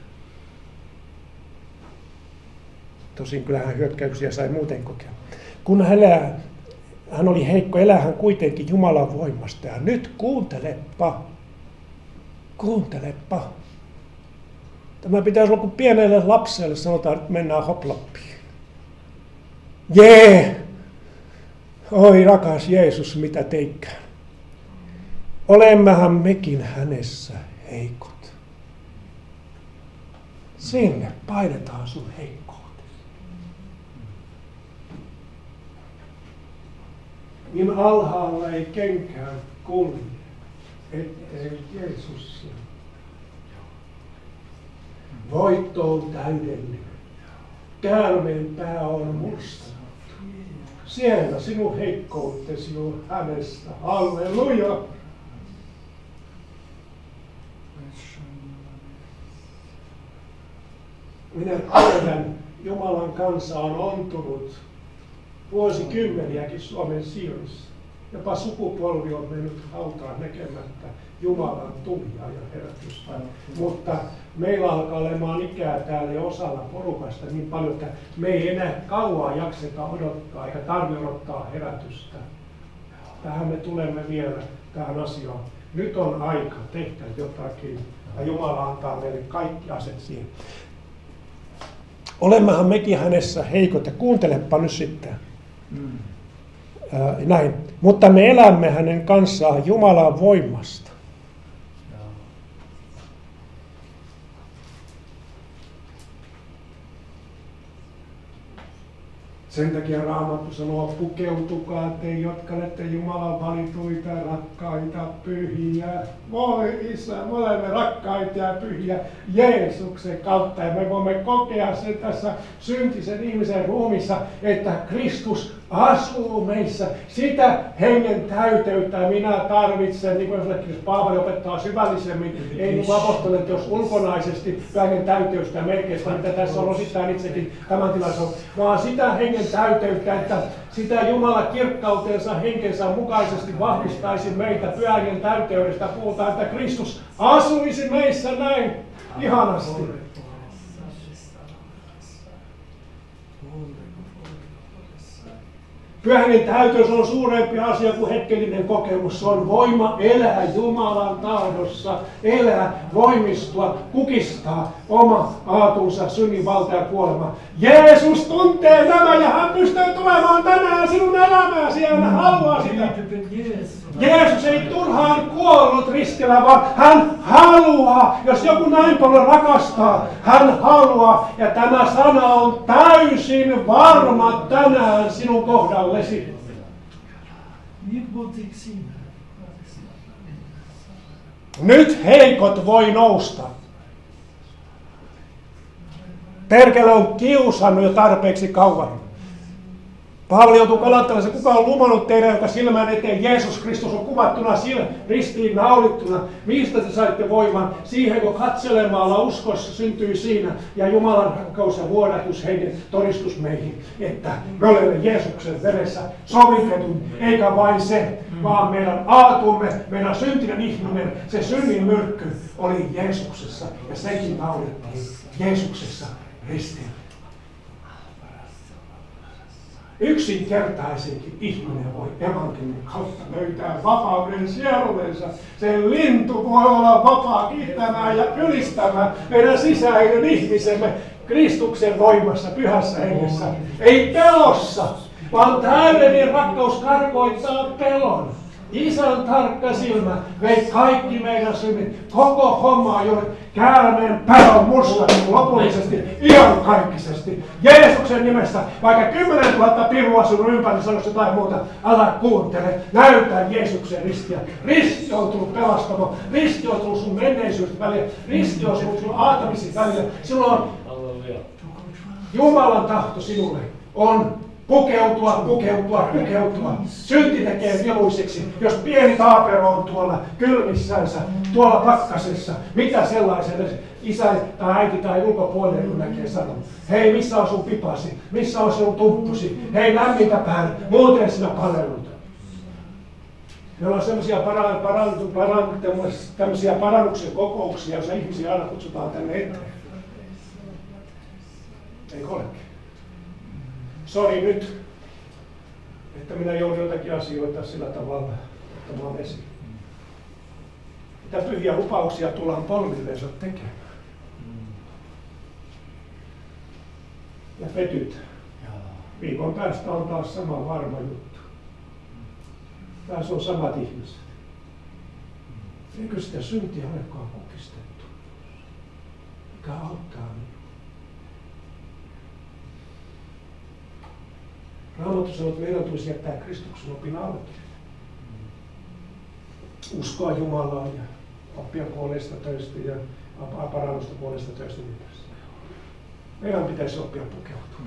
Tosin kyllä hän hyökkäyksiä sai muuten kokea. Kun hän oli heikko, elää hän kuitenkin Jumalan voimasta. Ja nyt kuuntelepa. Tämä pitäisi olla kuin pienelle lapselle sanotaan, että mennään hoplappiin. Jee! Oi rakas Jeesus, mitä teikään. Olemmehan mekin hänessä heikot. Sinne painetaan sun heikkoutesi. Niin alhaalla ei kenkään kulje, ettei Jeesus siellä. Voitto on täydellinen. Käärmeen pää on musta. Siellä sinun heikkoutesi on hänestä. Halleluja! Minä tiedän, Jumalan kansa on ontunut vuosikymmeniäkin Suomen sijassa. Jopa sukupolvi on mennyt hautaan näkemättä Jumalan tulia ja herätystä. Mutta meillä alkaa olemaan ikää täällä jo osalla porukasta niin paljon, että me ei enää kauaa jakseta odottaa eikä tarvitse odottaa herätystä. Tähän me tulemme vielä tähän asiaan. Nyt on aika tehdä jotakin ja Jumala antaa meille kaikki aset siihen. Olemmehan mekin hänessä heikot ja kuuntelepa nyt sitten. Näin. Mutta me elämme hänen kanssaan Jumalan voimasta. Sen takia Raamattu sanoo, pukeutukaa te, jotka olette Jumalan valituita, rakkaita, pyhiä. Voi Isä, me olemme rakkaita ja pyhiä Jeesuksen kautta. Ja me voimme kokea sen tässä syntisen ihmisen ruumissa, että Kristus asuu meissä. Sitä hengen täyteyttä minä tarvitsen, niin kuin Paavali opettaa syvällisemmin, ei niin apostolien teos ulkonaisesti hengen täyteystä ja merkeistä, mitä tässä on osittain itsekin tämän tilaisuuden, vaan sitä hengen täyteyttä, että sitä Jumala kirkkautensa henkensä mukaisesti vahvistaisi meitä pyhän täyteydestä. Puhutaan, että Kristus asuisi meissä näin ihanasti. Pyhän täyteys on suurempi asia kuin hetkellinen kokemus. Se on voima elää Jumalan tahdossa, elää, voimistua, kukistaa oma aatunsa, synnin valta ja kuolema. Jeesus tuntee nämä ja hän pystyy tulemaan tänään sinun elämääsi ja hän haluaa sitä. Jeesus ei turhaan kuollut ristillä, vaan hän haluaa. Jos joku näin paljon rakastaa, hän haluaa. Ja tämä sana on täysin varma tänään sinun kohdallesi. Nyt heikot voi nousta. Perkele on kiusannut jo tarpeeksi kauan. Paavali joutuu kalattelemaan, kuka on lumannut teidän, joka silmään eteen Jeesus Kristus on kuvattuna ristiin naulittuna. Mistä te saitte voiman? Siihen, kun katselemalla uskossa syntyi siinä ja Jumalan rakkaus ja vuodatus hengen todistus meihin, että me olemme Jeesuksen veressä sovitetun, eikä vain se, vaan meidän aatumme, meidän syntinen ihminen, se synnin myrkky oli Jeesuksessa ja sekin naulittiin Jeesuksessa ristillä. Yksinkertaisenkin ihminen voi evankeliumin kautta löytää vapauden sielullensa. Se lintu voi olla vapaa kiittämään ja ylistämään meidän sisäinen ihmisemme Kristuksen voimassa, pyhässä hengessä. Ei pelossa, vaan täydellinen rakkaus karkoittaa pelon. Isän tarkka silmä vei kaikki meidän synnit, koko hommaa, jolle käärmeen pää on murskattu lopullisesti, iankaikkisesti. Jeesuksen nimessä, vaikka 10 000 pirua sinun ympäri sanoisi jotain muuta, älä kuuntele, näytä Jeesuksen ristiä. Risti on tullut pelastamaan, risti on tullut sun menneisyydestä välillä, risti on tullut sun aatamisi välillä. Sinulla on Jumalan tahto sinulle, on pukeutua. Synti tekee mieluiseksi, jos pieni taapero on tuolla kylmissänsä, tuolla pakkasessa. Mitä sellaisen isä tai äiti tai ulkopuolelle kun näkee sanoa? Hei, missä on sun pipasi? Missä on sinun tumppusi? Hei, lämmintä päälle, muuten sinä palellut. Meillä on semmoisia parannuksen kokouksia, joissa ihmisiä aina kutsutaan tänne eteen. Eikö olekin? Sori nyt, että minä joudun jotakin asioita sillä tavalla ottamaan esiin. Mitä pyhiä lupauksia tullaan polvillensa tekemään. ja petyt. Viikon päästä on taas sama varma juttu. Taas on samat ihmiset. Eikö sitä syntiä olekaan kukistettu? Mikä auttaa minua? Raamattu sanoo, että meidän tulisi jättää Kristuksen opin alki. Uskoa Jumalaa ja oppia puolesta töistä ja parannusta puolesta töistä. Meidän pitäisi oppia pukeutua.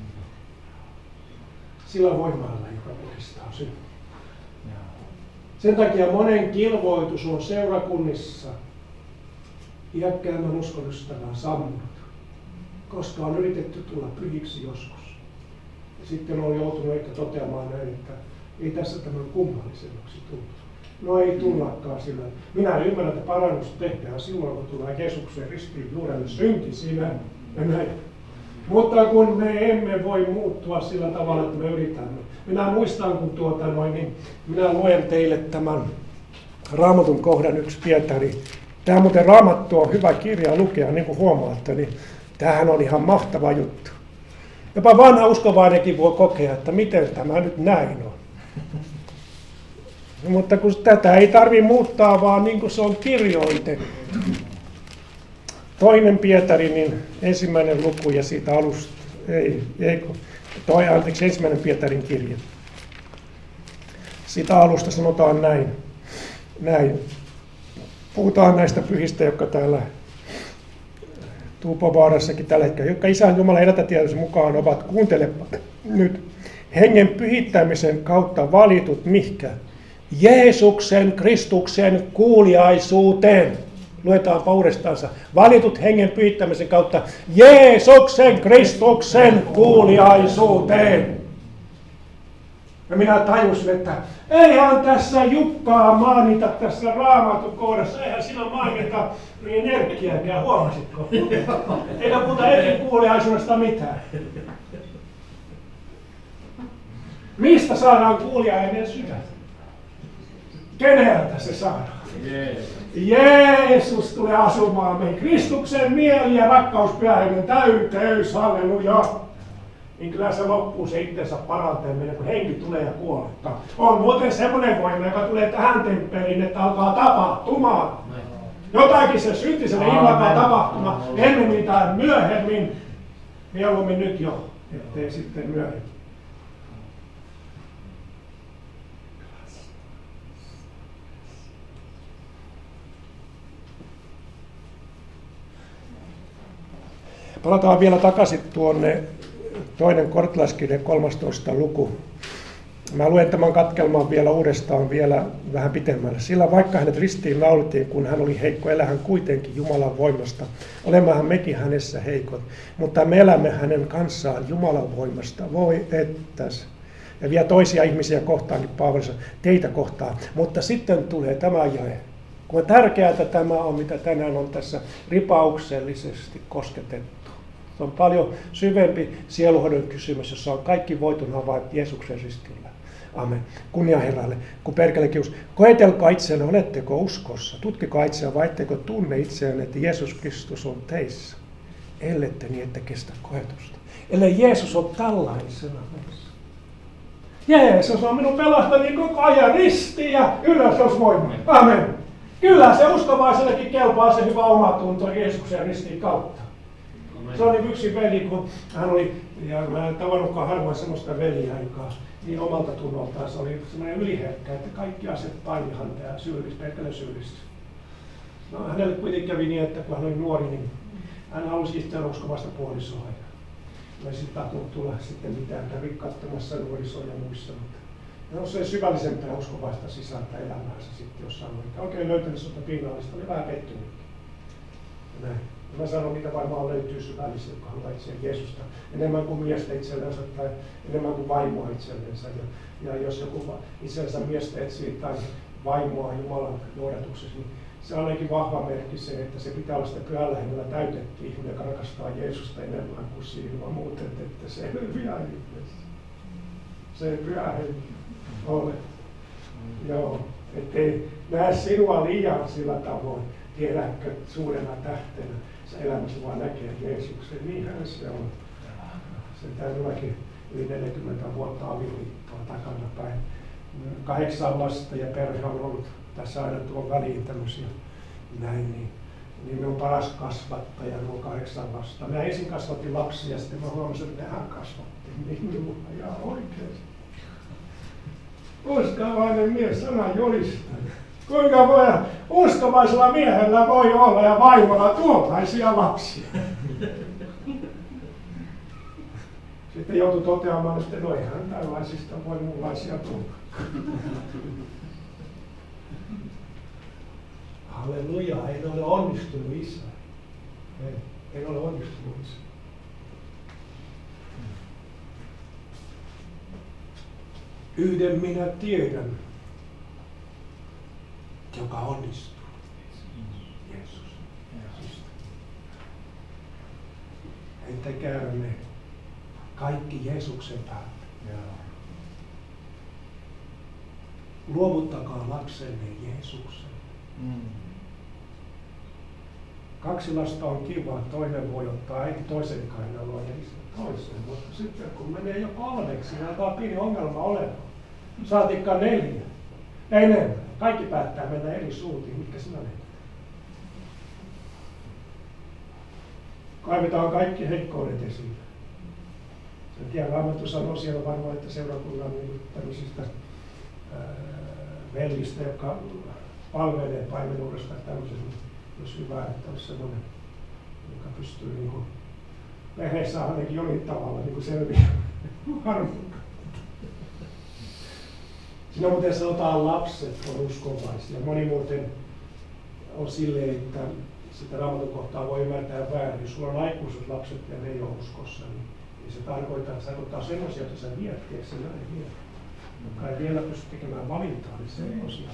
Sillä voimalla, joka kukistaa syntiä. Sen takia monen kilvoitus on seurakunnissa iäkkäämmän uskonnostavaa sammunut, koska on yritetty tulla pyhiksi joskus. Ja sitten on joutunut ehkä toteamaan näin, että ei tässä tämän kummallisemmaksi tullut. No ei tullakaan sillä. Minä ymmärrän, että parannus tehdään silloin, kun tulee Jeesuksen ristiin juurelle synti siinä ja näin. Mutta kun me emme voi muuttua sillä tavalla, että me yritämme. Minä muistan, kun minä luen teille tämän Raamatun kohdan 1 Pietari. Tämä muuten Raamattu on hyvä kirja lukea, niin kuin huomaatte, niin tämähän on ihan mahtava juttu. Jopa vanha uskovainenkin voi kokea, että miten tämä nyt näin on. Mutta kun tätä ei tarvitse muuttaa, vaan niin kuin se on kirjoitettu. 2 Pietari, niin 1. luku ja siitä alusta, ensimmäinen Pietarin kirja. Siitä alusta sanotaan näin. Puhutaan näistä pyhistä, jotka täällä Tuupovaarassakin tällä hetkellä, jotka Isän Jumalan elätätietoisen mukaan ovat, kuuntelepa nyt, hengen pyhittämisen kautta valitut mihkä? Jeesuksen Kristuksen kuuliaisuuteen. Luetaanpa uudestaansa. Valitut hengen pyhittämisen kautta Jeesuksen Kristuksen kuuliaisuuteen. Ja minä tajusin, että eihän tässä Jukkaa mainita tässä Raamatun kohdassa, eihän siinä mainita energiääkään, huomasitko? Eikä puhuta hengen kuuliaisuudesta mitään. Mistä saadaan kuuliainen sydän? Keneltä se saadaan? Jeesus tulee asumaan meihin. Kristuksen mieli ja rakkaus pyhähengen täyteys, halleluja. Niin kyllä se loppuu se itsensä parantaminen, kun henki tulee ja kuolettaa. On muuten semmoinen voima, joka tulee tähän temppeliin, että alkaa tapahtumaan. Jotakin se syntiselle alkaa tapahtumaan, ennemmin tai myöhemmin. Mieluummin nyt jo, ettei sitten myöhemmin. Palataan vielä takaisin tuonne 2. korintolaiskirjan 13. luku. Mä luen tämän katkelman vielä uudestaan vielä vähän pitemmälle. Sillä vaikka hänet ristiin naulittiin, kun hän oli heikko, elää hän kuitenkin Jumalan voimasta. Olemmehan mekin hänessä heikot, mutta me elämme hänen kanssaan Jumalan voimasta. Voi ettäs. Ja vielä toisia ihmisiä kohtaankin Paavalissa, teitä kohtaan. Mutta sitten tulee tämä jae. Kuinka tärkeää tämä on, mitä tänään on tässä ripauksellisesti kosketettu. Se on paljon syvempi sieluhoidon kysymys, jossa on kaikki voiton havait Jeesuksen ristillä. Amen. Kunnia Herralle. Kun perkele kius. Koetelkaa itseänne, oletteko uskossa. Tutkikaa itseään, vai etteikö tunne itseään, että Jeesus Kristus on teissä. Ellette niin, että kestä koetusta. Ellei Jeesus on tällaisena meissä. Jeesus on minun pelastani koko ajan ristiin ja ylösnousvoima. Amen. Kyllä se uskovaisellekin kelpaa se hyvä omatunto Jeesuksen ristiin kautta. Se on niin yksi veli, kun hän oli, ja mä en tavannutkaan harvoin semmoista veliä, joka niin omalta tunnoltaan se oli semmoinen yliherkkä, että kaikki asiat paini häntä ja perkele syyllistyi. No hänelle kuitenkin kävi niin, että kun hän oli nuori, niin hän halusi itseään uskovasta puolisoa. Ja ei sitten tahtonut tulla sitten mitään, kävi katsomassa nuorisoa ja muissa. No se syvällisempää uskovaista sisältä elämäänsä sitten jossain, että oikein löytänyt sieltä pinnallista, oli vähän pettynyt. Näin. Mä sanon, mitä varmaan löytyy syvällisiä, jotka havaitsee Jeesusta enemmän kuin miestä itsellensä tai enemmän kuin vaimoa itsellensä. Ja jos joku itsensä miestä etsii tai vaimoa Jumalan johdatuksessa, niin se on ainakin vahva merkki se, että se pitää olla sitä pyhällä hengellä täytetty ihminen, joka rakastaa Jeesusta enemmän kuin sinua. Muuten, että se selviää ihmeessä. Se ei pyhä henki ole. Joo, ettei näe sinua liian sillä tavoin. Tiedätkö suurena tähtenä, sä elämässä vaan näkee Jeesuksen, niinhän se on. Se täytyykin yli 40 vuotta avioliittoa takana päin. 8 lasta ja perhe on ollut tässä aina tuon väliin tämmöisiä näin, niin me on paras kasvattaja, nuo 8 lasta. Mä ensin kasvatin lapsia ja sitten mä huomasin, että hän kasvatti minua ja oikein. Uskovainen mies, sana julistaa. Kuinka voi uskovaisella miehellä voi olla ja vaimolla tuollaisia lapsia? Sitten joutui toteamaan, että no eihän tällaisista voi muunlaisia tulla. Halleluja, en ole onnistunut isä. En ole onnistunut isä. Yhden minä tiedän, joka onnistuu. Jeesus. Että käymme kaikki Jeesuksen päältä. Luovuttakaa lapsenne Jeesuksen. 2 lasta on kiva, toinen voi ottaa äiti toisen kainaloa ja isä toisen, mutta sitten kun menee jo 3, niin alkaa pieni ongelma olemaan. Saatikka 4, enemmän. Kaikki päättää mennä eri suuntiin, mitkä sinä menet. Kaivetaan kaikki heikkoudet esiin. En tiedä, Raamattu sanoo siellä varmaan, että seurakunnan tämmöisistä vellistä, jotka palvelee paimenuudesta tämmöisessä, jos hyvä, että olisi semmoinen, joka pystyy niin kuin perheessä ainakin jollain tavalla niin selviämään. Siinä muuten sanotaan, lapset on uskovaisia. Moni muuten on silleen, että sitä Raamatun kohtaa voi ymmärtää väärin. Jos sulla on aikuiset lapset ja ne ei ole uskossa, niin se tarkoittaa, että sä ottaa semmoisia, että sä viet, tiedätkö sä näin vielä. Joka ei vielä pysty tekemään valintaa, niin semmoisia.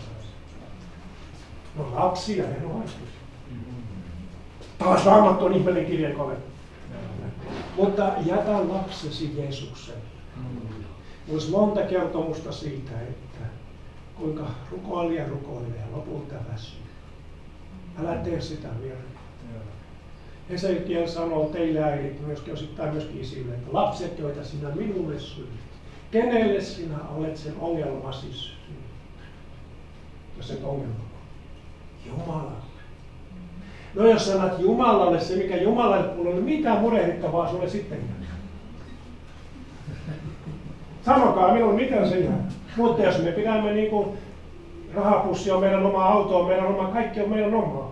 No lapsia, ne on aikuisia. Taas Raamattu on ihmeellinen kirjakone. Mutta jätä lapsesi Jeesukselle. Olisi monta kertomusta siitä, että kuinka rukoilija ja lopulta väsyy. Älä tee sitä virhettä. Hesekiel sanoo teille äidit, myöskin osittain myöskin isille, että lapset, joita sinä minulle synnytit, kenelle sinä olet sen ongelmasi synnyttänyt? Jos et ongelma on Jumalalle. No jos sanat Jumalalle se, mikä Jumalalle kuuluu, niin mitä murehdittavaa sulle sitten jää? Sanokaa minulle, miten se jää. Mutta jos me pidämme niin kuin rahapussi on meidän oma auto, on meidän oma, kaikki on meidän omaa.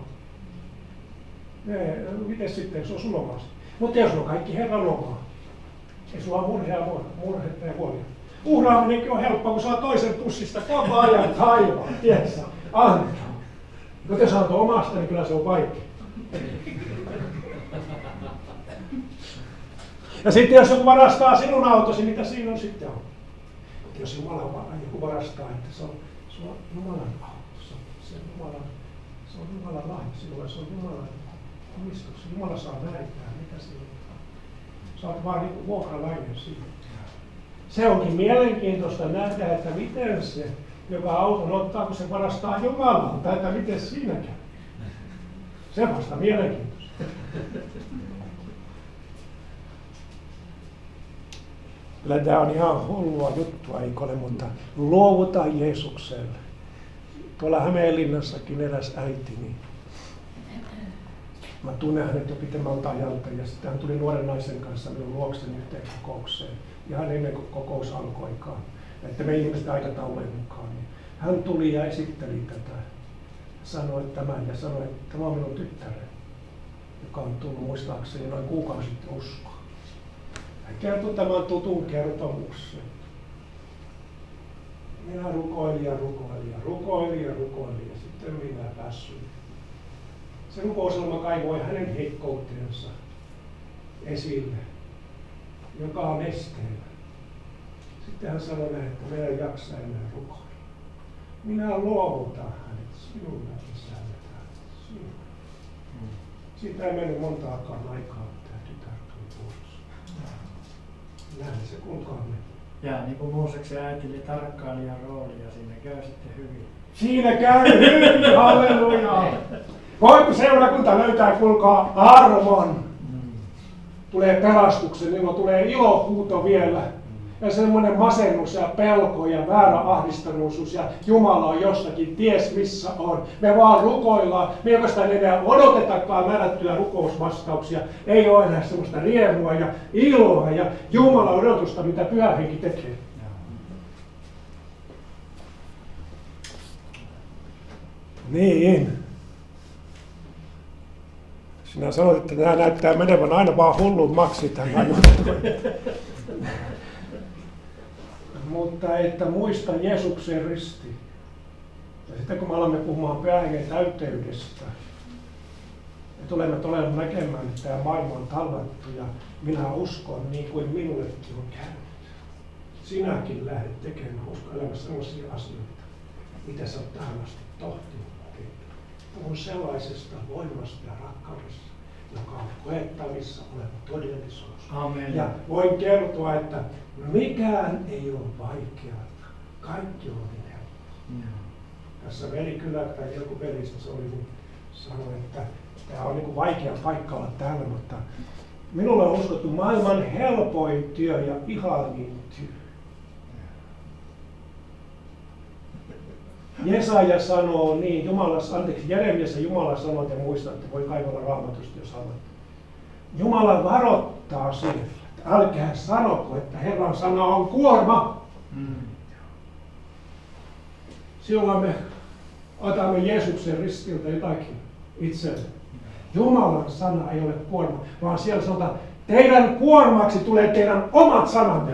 Miten sitten, se on sun omaa. Mutta jos on kaikki Herran omaa, ei sulla ole murhetta ja huolia. Uhraaminenkin on helppoa, kun saa toisen pussista koko ajan taivaan, tiedätkö? Antaa. Mutta jos antoi omasta, niin kyllä se on vaikea. Ja sitten jos joku varastaa sinun autosi, mitä siinä on sitten on? Mutta jos joku varastaa, että se on Jumalan auto, se on Jumalan lahja sinulle, se on Jumalan omistus. Jumala saa näyttää, mitä siinä on. Sä oot vaan niin vuokralainen siitä. Se onkin mielenkiintoista nähdä, että miten se, joka auton ottaa, kun se varastaa Jumalalta, että miten siinä käy. Se vasta mielenkiintoista. Kyllä tämä on ihan hullua juttua, eikö ole, mutta luovuta Jeesukselle. Tuolla Hämeenlinnassakin eräs äiti, niin mä tunnen hänet jo pitemmältä ajalta ja sitten hän tuli nuoren naisen kanssa minun luokseni yhteen kokoukseen. Ihan ennen kuin kokous alkoikaan, että me ihmiset aikataulujen mukaan. Niin hän tuli ja esitteli tätä, sanoi tämän ja sanoi, että tämä on minun tyttäreni, joka on tullut muistaakseni noin kuukausi sitten uskoon. Hän kertoi tämän tutun kertomuksen. Minä rukoilin ja sitten minä väsyin. Se rukouselma kaivoi hänen heikkoutensa esille, joka on esteellä. Sitten hän sanoi näin, että minä en jaksa enää rukoilla. Minä luovutan hänet sinulle, isälle, sinulle. Siitä ei mennyt montaakaan aikaa, että tämä tytär tuli pois. Näin se kuulkaa meni. Ja niin kuin Mooseksen äitille tarkkailijan rooli ja siinä käy sitten hyvin. Siinä käy hyvin, halleluja! Voiko seurakunta löytää, kuulkaa, armon? tulee pelastuksen, milloin tulee ilohuuto vielä. Ja semmoinen masennus ja pelko ja väärä ahdistuneisuus ja Jumala on jossakin, ties missä on. Me vaan rukoillaan, me ei oikeastaan enää odotetakaan määrättyjä rukousvastauksia. Ei ole enää semmoista riemua ja iloa ja Jumalan odotusta, mitä Pyhä Henki tekee. Niin. Sinä sanoit, että nämä näyttää menevän aina vaan hullummaksi tämä juttu. Mutta että muista Jeesuksen risti. Ja sitten kun me alamme puhumaan Pyhän Hengen täyteydestä, me tulemme näkemään, että tämä maailma on tallattu ja minä uskon niin kuin minullekin on käynyt. Sinäkin lähdet tekemään uskoelämässä sellaisia asioita, mitä sä oot tähän asti tohtinut. Puhun sellaisesta voimasta ja rakkaudesta, joka on koettavissa oleva todellisuus. Amen. Ja voin kertoa, että mikään ei ole vaikeaa. Kaikki on niin helppoa. Tässä veli kyllä, tai joku velistä se oli, niin sanoi, että tämä on niin vaikea paikka olla täällä, mutta minulle on uskottu maailman helpoin työ ja ihanin työ. Jesaja sanoo niin, Jeremiassa Jumala sanoo, että muistatte, voi kaivalla Raamatusta, jos haluatte. Jumala varoittaa siitä, että älkää sanoko, että Herran sana on kuorma. Silloin me otamme Jeesuksen ristiltä jotakin itselle. Jumalan sana ei ole kuorma, vaan siellä sanotaan, teidän kuormaksi tulee teidän omat sananne.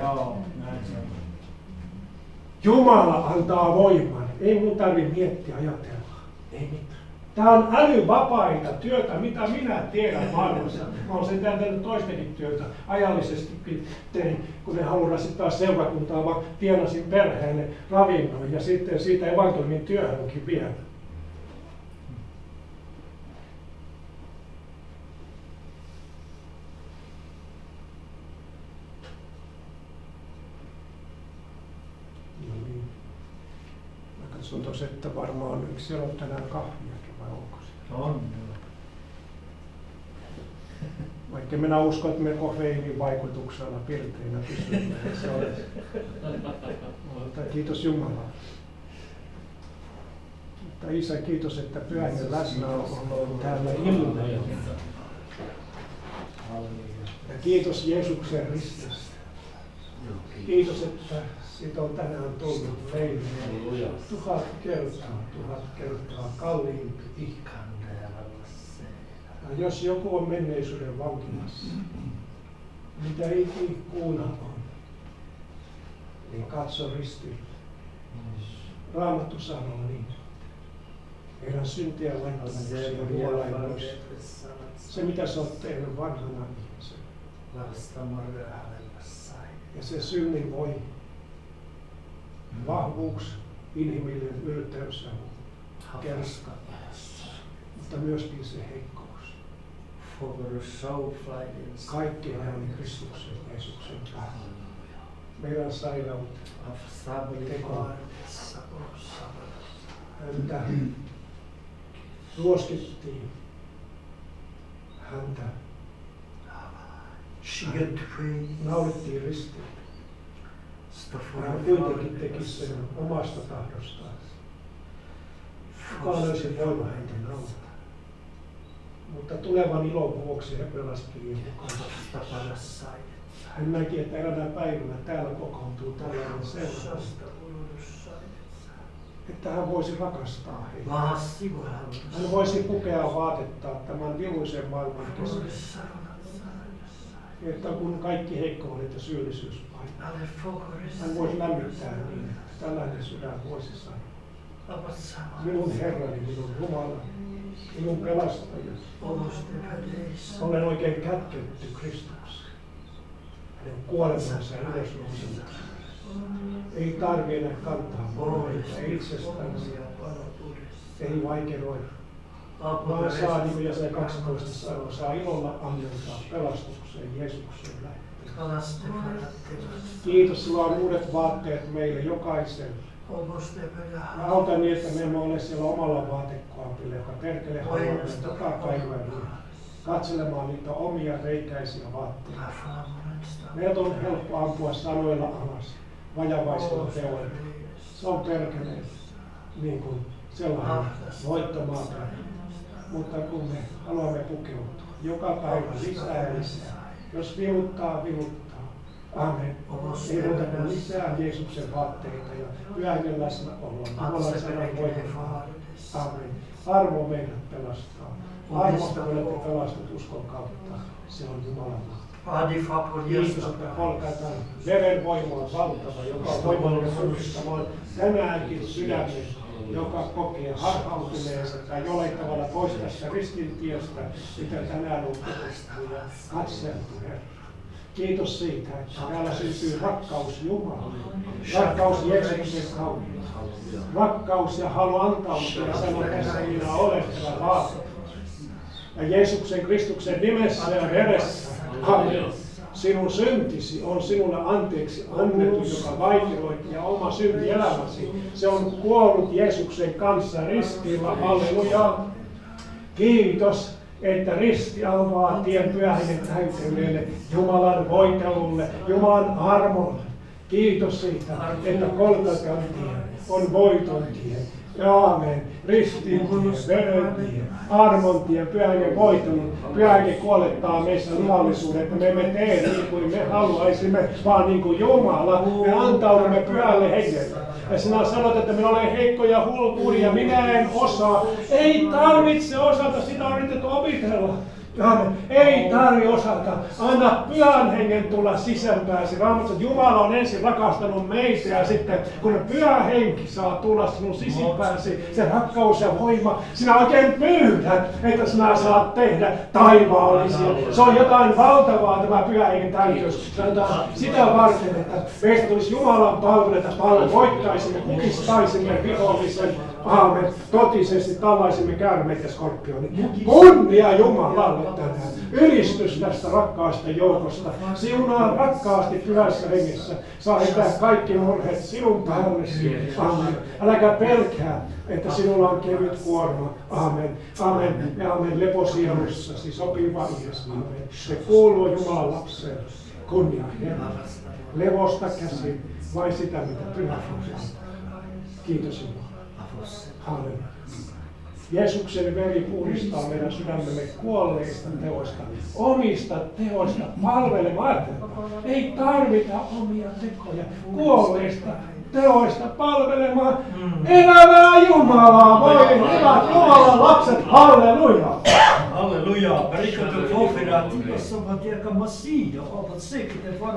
Jumala antaa voiman. Ei mun tarvitse miettiä, ajatella. Ei mitään. Tämä on älyvapaita työtä, mitä minä tiedän maailmassa. Mä olen sen tehnyt toistenkin työtä. Ajallisestikin tein, kun ne haluan rasittaa seurakuntaa, vaan tienasin perheelle ravinnon ja sitten siitä evankeliumin työhönkin vielä. Katson että varmaan yksi on tänään kahviakin, vai onko siellä? On. Vaikka minä uskon, että me kofeiinin vaikutuksella pirteinä pystymme. Mutta kiitos Jumalalle. Mutta Isä, kiitos, että Pyhän Hengen läsnäolo on täällä ilman. Ja kiitos Jeesuksen rististä. Kiitos, että siitä on tänään tullut meille 1000 kertaa kalliimpi ihkan. Ja jos joku on menneisyyden vankilassa, mitä ikuuna on, niin katso ristille. Raamattu sanoo niin. Heidän syntiä laittomuksia Jumala ei muista. Se mitä sä oot tehnyt vanhana ihmisenä. Ja se synnin voi, vahvuus, inhimillinen ylpeys ja kerska, mutta myöskin se heikkous. Kaikki on Kristuksen Jeesuksen päällä. Meidän sairautta, tekoa, häntä ruoskittiin, häntä naulittiin ristiin. Hän kuitenkin teki sen omasta tahdostaan. Kukaan löysi voima häntä naulata. Mutta tulevan ilon vuoksi he pelastivat mukaan. Hän näki, että eräänä päivänä täällä kokoontuu tällainen seura, että hän voisi rakastaa heitä. Hän voisi pukea vaatettaa tämän viluisen maailman keskellä. Että kun kaikki heikkoudet ja syyllisyys painaa, hän voisi lämmittää niin, että tällainen sydän voisi sanoa. Minun Herrani, minun Jumala, minun pelastajani. Olen oikein kätketty Kristukseen. Hänen kuolemansa ja ylösnousemansa. Ei tarvitse enää kantaa moita itsestänsä. Ei vaikeroida. Vaan saa, niin kuin Jesaja 12 sanoo, saa ilolla ammentaa pelastukseen Jeesuksen lähtöön. Kiitos, sulla on uudet vaatteet meille jokaiselle. Mä autan niin, että me emme ole siellä omalla vaatekaapilla, joka perkele haluaa joka päivä. katselemaan niitä omia reikäisiä vaatteita. Meidät on helppo ampua sanoilla alas, vajavaisilla teoilla. Se on perkeleen niin kuin sellainen voittomaata. Mutta kun me haluamme pukeutua joka päivä lisää. Jos vivuttaa. Amen. Ei muuta kuin lisää Jeesuksen vaatteita ja pyhäinen läsnäoloa. Jumalan sanan voimaa. Amen. Armo meidät pelastaa. Armosta me olette pelastet uskon kautta. Se on Jumalan mahti. Kiitos, että polkataan. Veren voima on valtava, joka on voimallinen puhdistamaan tänäänkin sydämen, joka kokee harhautuneensa tai jollain tavalla pois tästä ristin tiestä, mitä tänään on puhuttu ja katseltu, Herra. Kiitos siitä, että täällä syntyy rakkaus Jumalaan, rakkaus Jeesuksen kautta, rakkaus ja halu antautua ja sanoa, tässä minä olen, hyvä vaan. Ja Jeesuksen Kristuksen nimessä ja veressä, amen. Sinun syntisi on sinulle anteeksi annettu, joka vaikeroitti ja oma synti elämäsi. Se on kuollut Jeesuksen kanssa ristillä, halleluja. Kiitos, että risti avaa tien pyhäinen täyteydelle, Jumalan voitelulle, Jumalan armolle. Kiitos siitä, että Golgatan tie on voiton tie. Aamen. Ristin tie, veren tie, armon tie, pyhäinen voitelu. Pyhäinen kuolettaa meissä lihallisuuden, että me emme tee niin kuin me haluaisimme, vaan niin kuin Jumala. Me antaudumme pyhälle hengelle. Ja sinä sanot, että minä olen heikko ja hulkuuri ja minä en osaa. Ei tarvitse osata, sitä on yritetty opetella. Ei tarvitse osata. Anna pyhän hengen tulla sisäänpääsi. Raamattu, että Jumala on ensin rakastanut meitä ja sitten kun pyhä henki saa tulla sinun sisäänpääsi, se rakkaus ja voima, sinä oikein pyydät, että sinä saat tehdä taivaallisia. Se on jotain valtavaa tämä pyhä hengen täytös. Sanotaan sitä varten, että meistä tulisi Jumalan palveluita paljon, voittaisimme, kukistaisimme vihollisen. Aamen. Totisesti tallaisimme käärmeet ja skorpionit. Kunnia Jumalalle tänään. Ylistys tästä rakkaasta joukosta. Siunaa rakkaasti pyhässä hengessä. Saa heittää kaikki murheet sinun päällesi. Aamen. Äläkä pelkää, että sinulla on kevyt kuorma. Aamen. Aamen. Ja aamen. Leposielussasi sopiva mies. Aamen. Se kuuluu Jumalan lapseen. Kunnia Herra. Levosta käsin. Vain sitä, mitä pyhä on. Kiitos Jumala. Halleluja. Jeesuksen veri puhdistaa meidän sydämemme kuolleista teoista, omista teoista palvelemaan. Ei tarvita omia tekoja kuolleista teoista palvelemaan elävää Jumalaa. Voi hyvät Jumalan lapset, halleluja! Halleluja! Perikö te offeraat, jos on vaikka Massia, ovat sekin